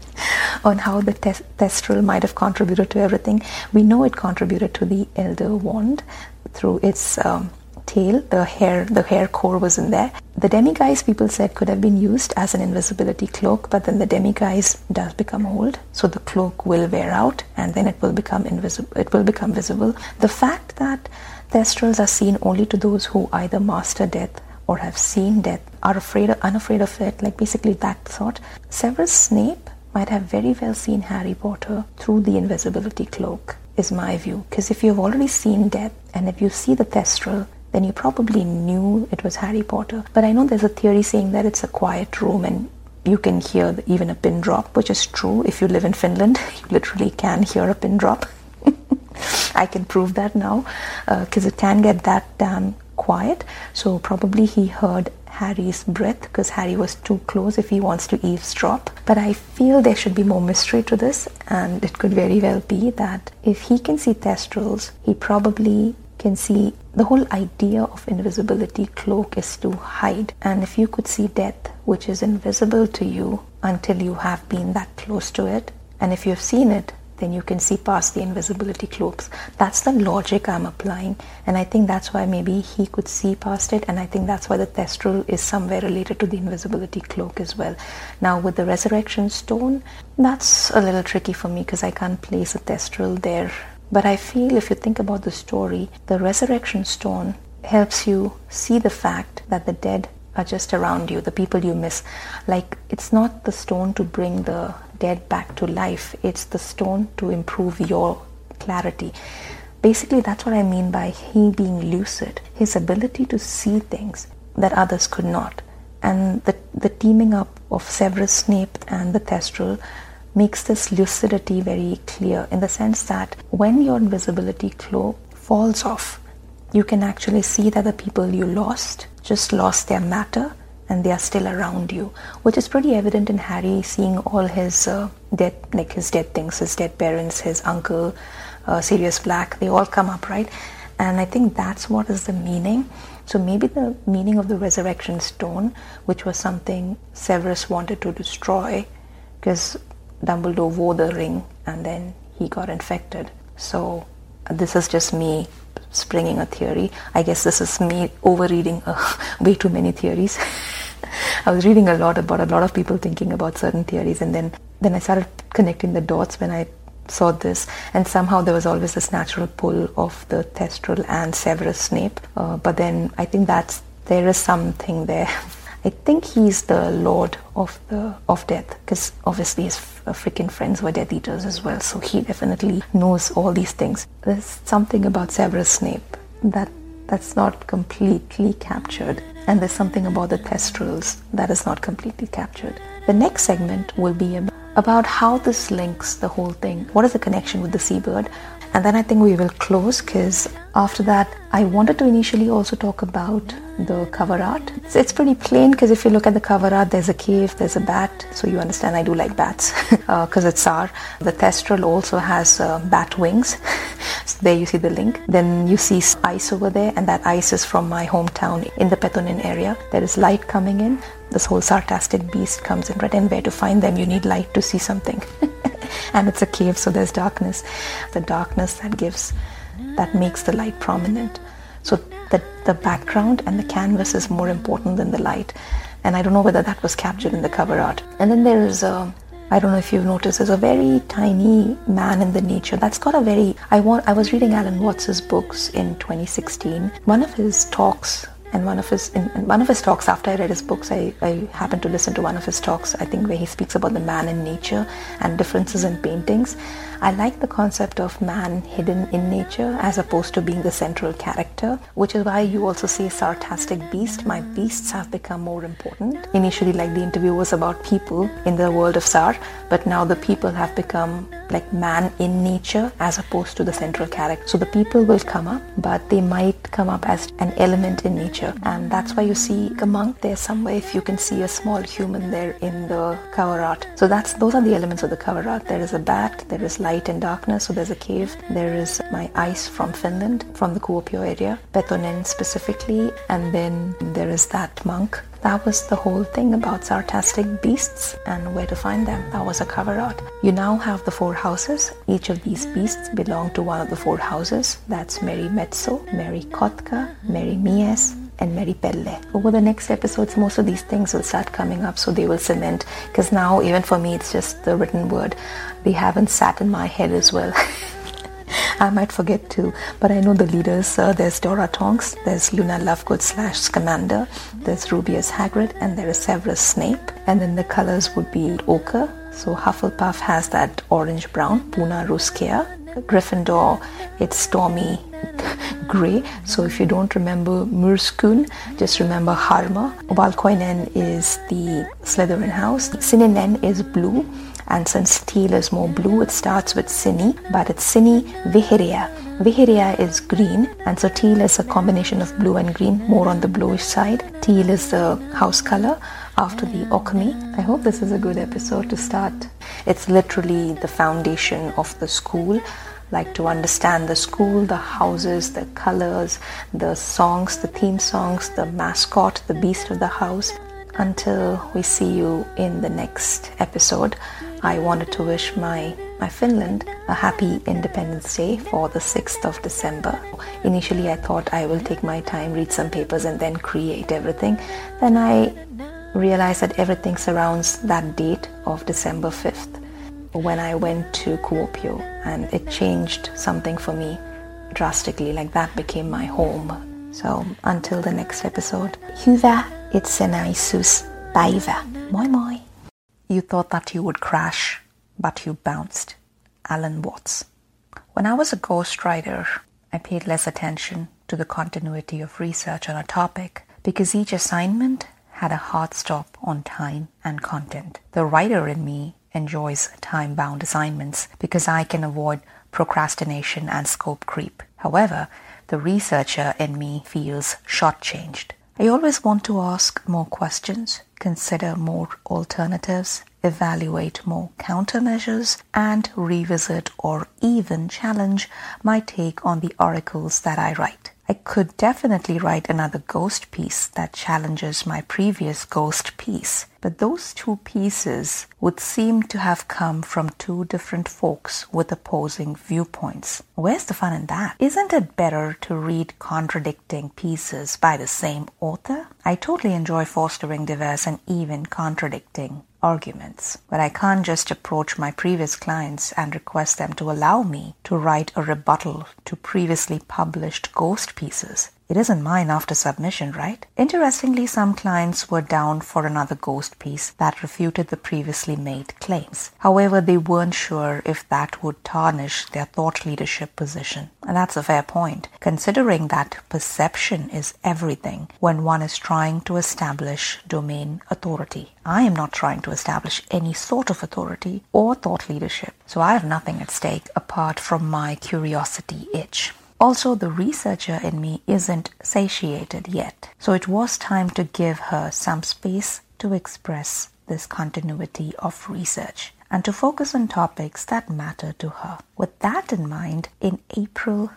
on how the Thestral might have contributed to everything. We know it contributed to the Elder Wand through its tail. The hair core was in there. The Demiguise, people said, could have been used as an invisibility cloak, but then the Demiguise does become old, so the cloak will wear out, and then it will become invisible. It will become visible. The fact that Thestrals are seen only to those who either master death or have seen death, are unafraid of it, like basically that sort. Severus Snape might have very well seen Harry Potter through the invisibility cloak, is my view. Because if you've already seen death, and if you see the Thestral, then you probably knew it was Harry Potter. But I know there's a theory saying that it's a quiet room and you can hear even a pin drop, which is true. If you live in Finland, you literally can hear a pin drop. I can prove that now, because it can get that damn quiet. So probably he heard Harry's breath, because Harry was too close if he wants to eavesdrop. But I feel there should be more mystery to this, and it could very well be that if he can see Thestrals, he probably can see the whole idea of invisibility cloak is to hide. And if you could see death, which is invisible to you until you have been that close to it, and if you've seen it, then you can see past the invisibility cloaks. That's the logic I'm applying, and I think that's why maybe he could see past it, and I think that's why the Thestral is somewhere related to the invisibility cloak as well. Now with the Resurrection Stone, that's a little tricky for me because I can't place a Thestral there. But I feel if you think about the story, the Resurrection Stone helps you see the fact that the dead are just around you, the people you miss. Like, it's not the stone to bring the dead back to life, it's the stone to improve your clarity. Basically, that's what I mean by he being lucid, his ability to see things that others could not. And the teaming up of Severus Snape and the Thestral makes this lucidity very clear, in the sense that when your invisibility cloak falls off, you can actually see that the people you lost just lost their matter and they are still around you, which is pretty evident in Harry seeing all his dead, like his dead things, his dead parents, his uncle, Sirius Black, they all come up, right? And I think that's what is the meaning. So maybe the meaning of the resurrection stone, which was something Severus wanted to destroy, because Dumbledore wore the ring and then he got infected. So this is just me springing a theory. I guess this is me overreading way too many theories. I was reading a lot about a lot of people thinking about certain theories, and then I started connecting the dots when I saw this, and somehow there was always this natural pull of the Thestral and Severus Snape, but then I think there is something there. I think he's the Lord of Death, because obviously his freaking friends were Death Eaters as well, so he definitely knows all these things. There's something about Severus Snape that's not completely captured, and there's something about the Thestrals that is not completely captured. The next segment will be about how this links the whole thing. What is the connection with the seabird? And then I think we will close, because after that I wanted to initially also talk about the cover art. It's pretty plain, because if you look at the cover art, there's a cave, there's a bat, so you understand I do like bats because it's Tsar. The Thestral also has bat wings. So there you see the link. Then you see ice over there, and that ice is from my hometown in the Pethonin area. There is light coming in. This whole sartastic beast comes in, right? And where to find them? You need light to see something. And it's a cave, so there's darkness. The darkness that makes the light prominent. So the background and the canvas is more important than the light. And I don't know whether that was captured in the cover art. And then there is I don't know if you've noticed, there's a very tiny man in the nature. That's got a very... I was reading Alan Watts's books in 2016. One of his talks... And one of his talks, after I read his books, I happened to listen to one of his talks, I think, where he speaks about the man in nature and differences in paintings. I like the concept of man hidden in nature as opposed to being the central character, which is why you also see sartastic beast. My beasts have become more important. Initially, like, the interview was about people in the world of Tsar, but now the people have become like man in nature as opposed to the central character. So the people will come up, but they might come up as an element in nature. And that's why you see a monk there somewhere, if you can see a small human there in the cover art. So those are the elements of the cover art. There is a bat, there is light and darkness, so there's a cave, there is my ice from Finland, from the Kuopio area, Pethonen specifically, and then there is that monk. That was the whole thing about sartastic beasts and where to find them. That was a cover art. You now have the 4 houses. Each of these beasts belong to one of the 4 houses. That's Meri Mezzo, Meri Kotka, Meri Mies, and Meri Pelle. Over the next episodes, most of these things will start coming up, so they will cement, because now, even for me, it's just the written word. They haven't sat in my head as well. I might forget too, but I know the leaders. There's Dora Tonks, there's Luna Lovegood / Scamander, there's Rubeus Hagrid, and there is Severus Snape. And then the colors would be ochre. So Hufflepuff has that orange-brown, Puna Ruskea. Gryffindor, it's stormy grey. So if you don't remember Murskun, just remember Harma. Valkoinen is the Slytherin house. Sininen is blue. And since teal is more blue, it starts with Sini, but it's Sini Vihiria. Vihiria is green, and so teal is a combination of blue and green, more on the bluish side. Teal is the house color after the Occamy. I hope this is a good episode to start. It's literally the foundation of the school. Like, to understand the school, the houses, the colors, the songs, the theme songs, the mascot, the beast of the house. Until we see you in the next episode, I wanted to wish my Finland a happy Independence Day for the 6th of December. Initially, I thought I will take my time, read some papers, and then create everything. Then I realized that everything surrounds that date of December 5th when I went to Kuopio, and it changed something for me drastically. Like, that became my home. So until the next episode, hyvää itsenäisyyspäivä. Moi moi! You thought that you would crash, but you bounced. Alan Watts. When I was a ghostwriter, I paid less attention to the continuity of research on a topic because each assignment had a hard stop on time and content. The writer in me enjoys time-bound assignments because I can avoid procrastination and scope creep. However, the researcher in me feels shortchanged. I always want to ask more questions, consider more alternatives, evaluate more countermeasures, and revisit or even challenge my take on the articles that I write. I could definitely write another ghost piece that challenges my previous ghost piece, but those two pieces would seem to have come from two different folks with opposing viewpoints. Where's the fun in that? Isn't it better to read contradicting pieces by the same author? I totally enjoy fostering diverse and even contradicting arguments, but I can't just approach my previous clients and request them to allow me to write a rebuttal to previously published ghost pieces. It isn't mine after submission, right? Interestingly, some clients were down for another ghost piece that refuted the previously made claims. However, they weren't sure if that would tarnish their thought leadership position. And that's a fair point, considering that perception is everything when one is trying to establish domain authority. I am not trying to establish any sort of authority or thought leadership, so I have nothing at stake apart from my curiosity itch. Also, the researcher in me isn't satiated yet, so it was time to give her some space to express this continuity of research and to focus on topics that matter to her. With that in mind, in April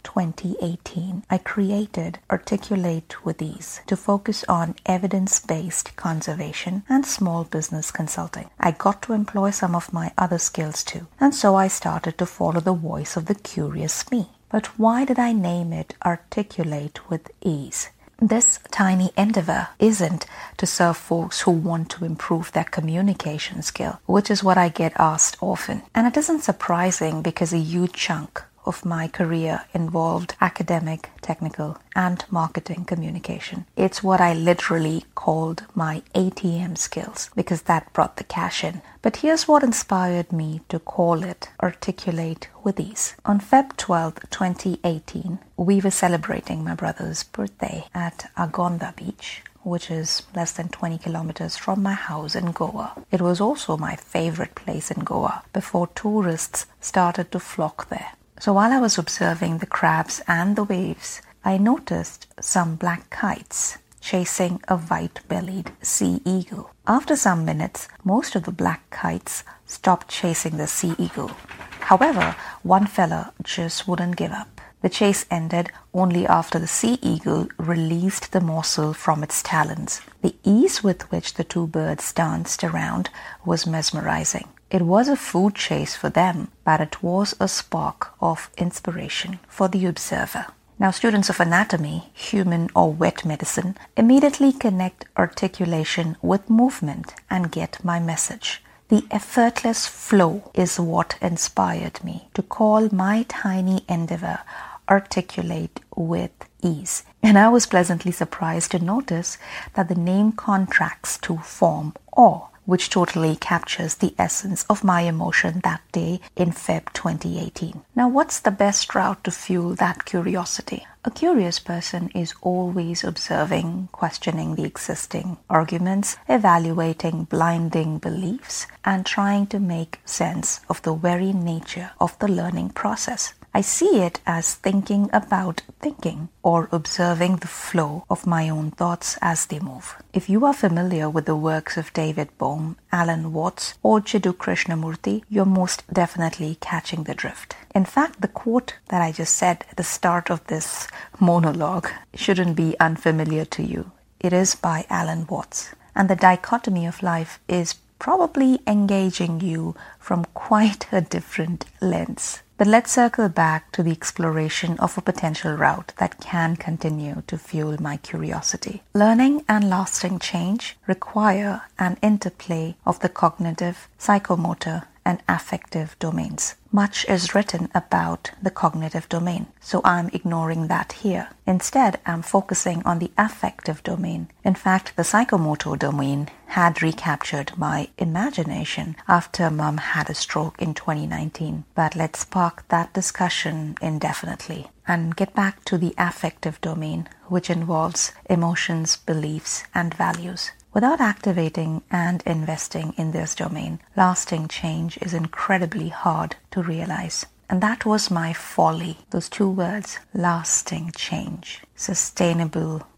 2018, I created Articulate with Ease to focus on evidence-based conservation and small business consulting. I got to employ some of my other skills too, and so I started to follow the voice of the curious me. But why did I name it Articulate with Ease? This tiny endeavor isn't to serve folks who want to improve their communication skill, which is what I get asked often. And it isn't surprising because a huge chunk of my career involved academic, technical, and marketing communication. It's what I literally called my ATM skills because that brought the cash in. But here's what inspired me to call it Articulate with Ease. On Feb 12, 2018, we were celebrating my brother's birthday at Agonda Beach, which is less than 20 kilometers from my house in Goa. It was also my favorite place in Goa before tourists started to flock there. So while I was observing the crabs and the waves, I noticed some black kites chasing a white-bellied sea eagle. After some minutes, most of the black kites stopped chasing the sea eagle. However, one fella just wouldn't give up. The chase ended only after the sea eagle released the morsel from its talons. The ease with which the two birds danced around was mesmerizing. It was a food chase for them, but it was a spark of inspiration for the observer. Now, students of anatomy, human or vet medicine, immediately connect articulation with movement and get my message. The effortless flow is what inspired me to call my tiny endeavor Articulate with Ease. And I was pleasantly surprised to notice that the name contracts to form awe, which totally captures the essence of my emotion that day in Feb 2018. Now, what's the best route to fuel that curiosity? A curious person is always observing, questioning the existing arguments, evaluating blinding beliefs, and trying to make sense of the very nature of the learning process. I see it as thinking about thinking or observing the flow of my own thoughts as they move. If you are familiar with the works of David Bohm, Alan Watts, or Jiddu Krishnamurti, you're most definitely catching the drift. In fact, the quote that I just said at the start of this monologue shouldn't be unfamiliar to you. It is by Alan Watts. And the dichotomy of life is probably engaging you from quite a different lens. But let's circle back to the exploration of a potential route that can continue to fuel my curiosity. Learning and lasting change require an interplay of the cognitive, psychomotor, and affective domains. Much is written about the cognitive domain, so I'm ignoring that here. Instead, I'm focusing on the affective domain. In fact, the psychomotor domain had recaptured my imagination after Mum had a stroke in 2019. But let's park that discussion indefinitely and get back to the affective domain, which involves emotions, beliefs, and values. Without activating and investing in this domain, lasting change is incredibly hard to realize. And that was my folly. Those two words, lasting change, sustainable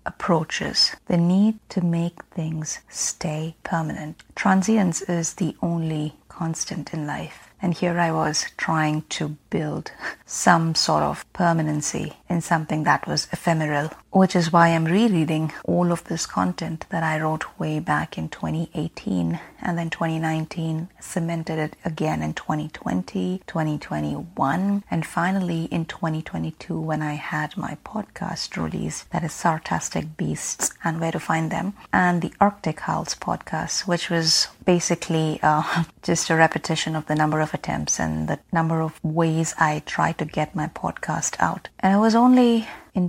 approaches, the need to make things stay permanent. Transience is the only constant in life. And here I was trying to build some sort of permanency in something that was ephemeral, which is why I'm rereading all of this content that I wrote way back in 2018 and then 2019, cemented it again in 2020, 2021, and finally in 2022 when I had my podcast release, that is Sartastic Beasts and Where to Find Them, and the Arctic Howls podcast, which was basically just a repetition of the number of attempts and the number of ways I tried to get my podcast out. And it was only in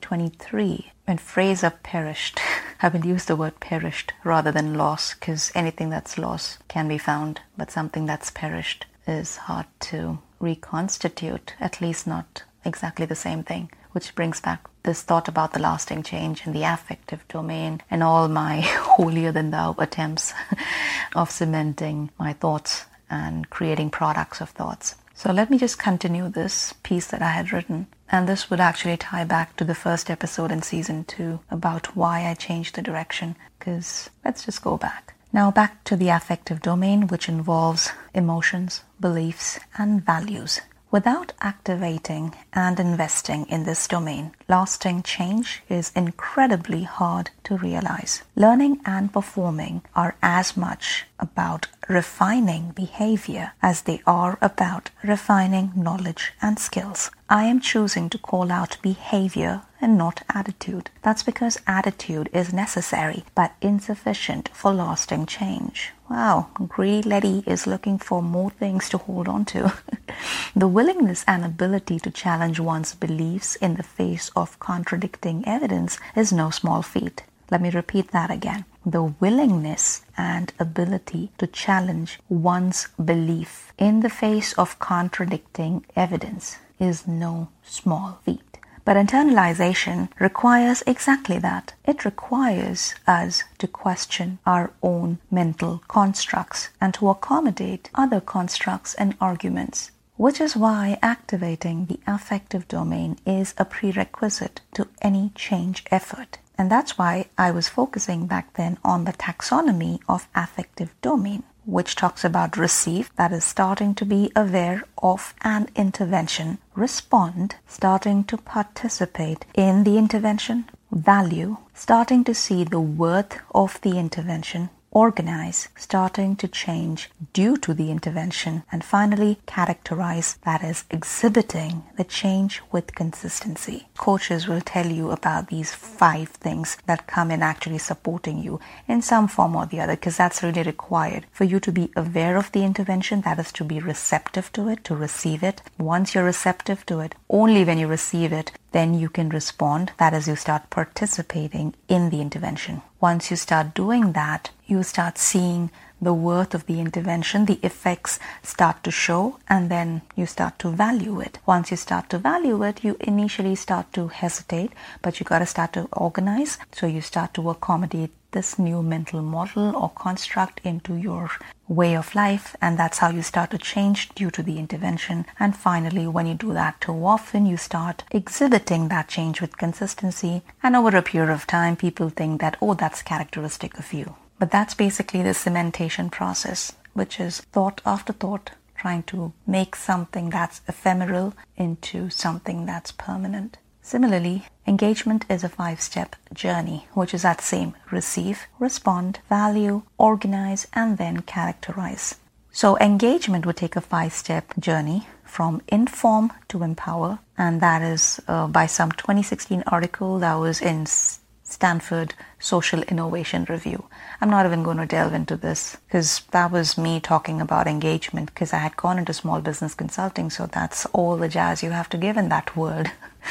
2023 when Fraser perished. I will use the word perished rather than loss, because anything that's lost can be found, but something that's perished is hard to reconstitute, at least not exactly the same thing. Which brings back this thought about the lasting change in the affective domain and all my holier-than-thou attempts of cementing my thoughts and creating products of thoughts. So let me just continue this piece that I had written. And this would actually tie back to the first episode in season 2 about why I changed the direction, because let's just go back. Now back to the affective domain, which involves emotions, beliefs, and values. Without activating and investing in this domain, lasting change is incredibly hard to realize. Learning and performing are as much about refining behavior as they are about refining knowledge and skills. I am choosing to call out behavior and not attitude. That's because attitude is necessary but insufficient for lasting change. Wow, greedy Letty is looking for more things to hold on to. The willingness and ability to challenge one's beliefs in the face of contradicting evidence is no small feat. Let me repeat that again. The willingness and ability to challenge one's belief in the face of contradicting evidence is no small feat. But internalization requires exactly that. It requires us to question our own mental constructs and to accommodate other constructs and arguments, which is why activating the affective domain is a prerequisite to any change effort. And that's why I was focusing back then on the taxonomy of affective domain, which talks about receive, that is starting to be aware of an intervention, respond, starting to participate in the intervention, value, starting to see the worth of the intervention, organize, starting to change due to the intervention, and finally characterize, that is exhibiting the change with consistency. Coaches will tell you about these 5 things that come in actually supporting you in some form or the other, because that's really required for you to be aware of the intervention, that is to be receptive to it, to receive it. Once you're receptive to it, only when you receive it, then you can respond, that is you start participating in the intervention. Once you start doing that, you start seeing the worth of the intervention, the effects start to show, and then you start to value it. Once you start to value it, you initially start to hesitate, but you got to start to organize. So you start to accommodate this new mental model or construct into your way of life, and that's how you start to change due to the intervention. And finally, when you do that too often, you start exhibiting that change with consistency, and over a period of time people think that, oh, that's characteristic of you. But that's basically the cementation process, which is thought after thought, trying to make something that's ephemeral into something that's permanent. Similarly, engagement is a 5-step journey, which is that same: receive, respond, value, organize, and then characterize. So engagement would take a 5-step journey from inform to empower, and that is by some 2016 article that was in Stanford Social Innovation Review. I'm not even going to delve into this because that was me talking about engagement, because I had gone into small business consulting, so that's all the jazz you have to give in that word.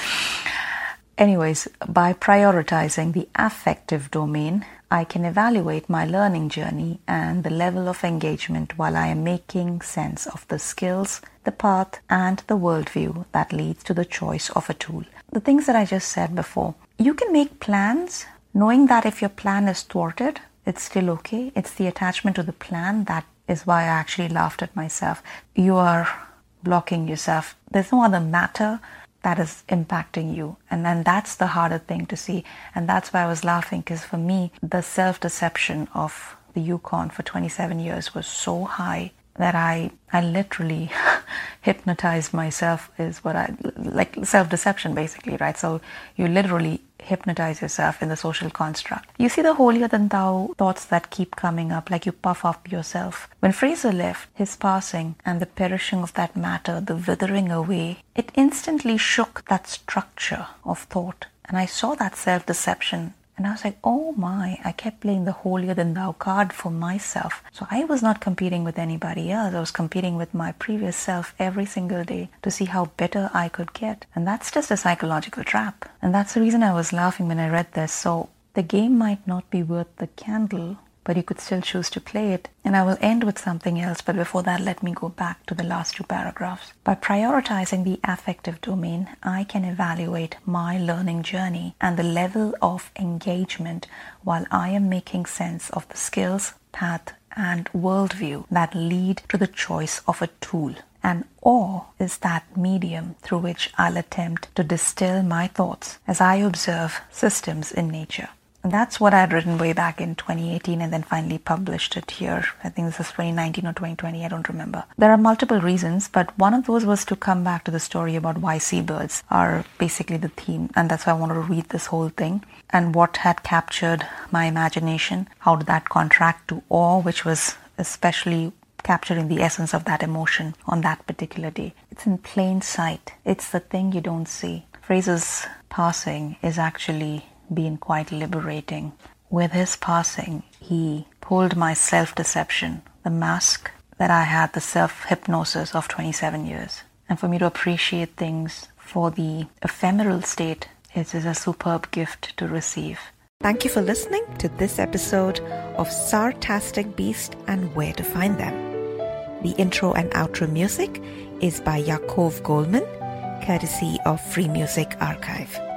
Anyways, by prioritizing the affective domain, I can evaluate my learning journey and the level of engagement while I am making sense of the skills, the path, and the worldview that leads to the choice of a tool. The things that I just said before, you can make plans knowing that if your plan is thwarted, it's still okay. It's the attachment to the plan that is why I actually laughed at myself. You are blocking yourself. There's no other matter that is impacting you. And then that's the harder thing to see. And that's why I was laughing, because for me, the self-deception of the Yukon for 27 years was so high that I literally hypnotized myself, is what I, like self-deception basically, right? So you literally hypnotize yourself in the social construct. You see the holier than thou thoughts that keep coming up, like you puff up yourself. When Fraser left, his passing and the perishing of that matter, the withering away, it instantly shook that structure of thought. And I saw that self-deception. And I was like, oh my, I kept playing the holier than thou card for myself. So I was not competing with anybody else. I was competing with my previous self every single day to see how better I could get. And that's just a psychological trap. And that's the reason I was laughing when I read this. So the game might not be worth the candle, but you could still choose to play it. And I will end with something else, but before that, let me go back to the last two paragraphs. By prioritizing the affective domain, I can evaluate my learning journey and the level of engagement while I am making sense of the skills, path, and worldview that lead to the choice of a tool. And awe is that medium through which I'll attempt to distill my thoughts as I observe systems in nature. And that's what I had written way back in 2018 and then finally published it here. I think this is 2019 or 2020, I don't remember. There are multiple reasons, but one of those was to come back to the story about why seabirds are basically the theme. And that's why I wanted to read this whole thing. And what had captured my imagination, how did that contract to awe, which was especially capturing the essence of that emotion on that particular day. It's in plain sight. It's the thing you don't see. Fraser's passing is actually been quite liberating. With his passing, he pulled my self-deception, the mask that I had, the self-hypnosis of 27 years. And for me to appreciate things for the ephemeral state, it is a superb gift to receive. Thank you for listening to this episode of Sartastic Beast and Where to Find Them. The intro and outro music is by Yaakov Goldman, courtesy of Free Music Archive.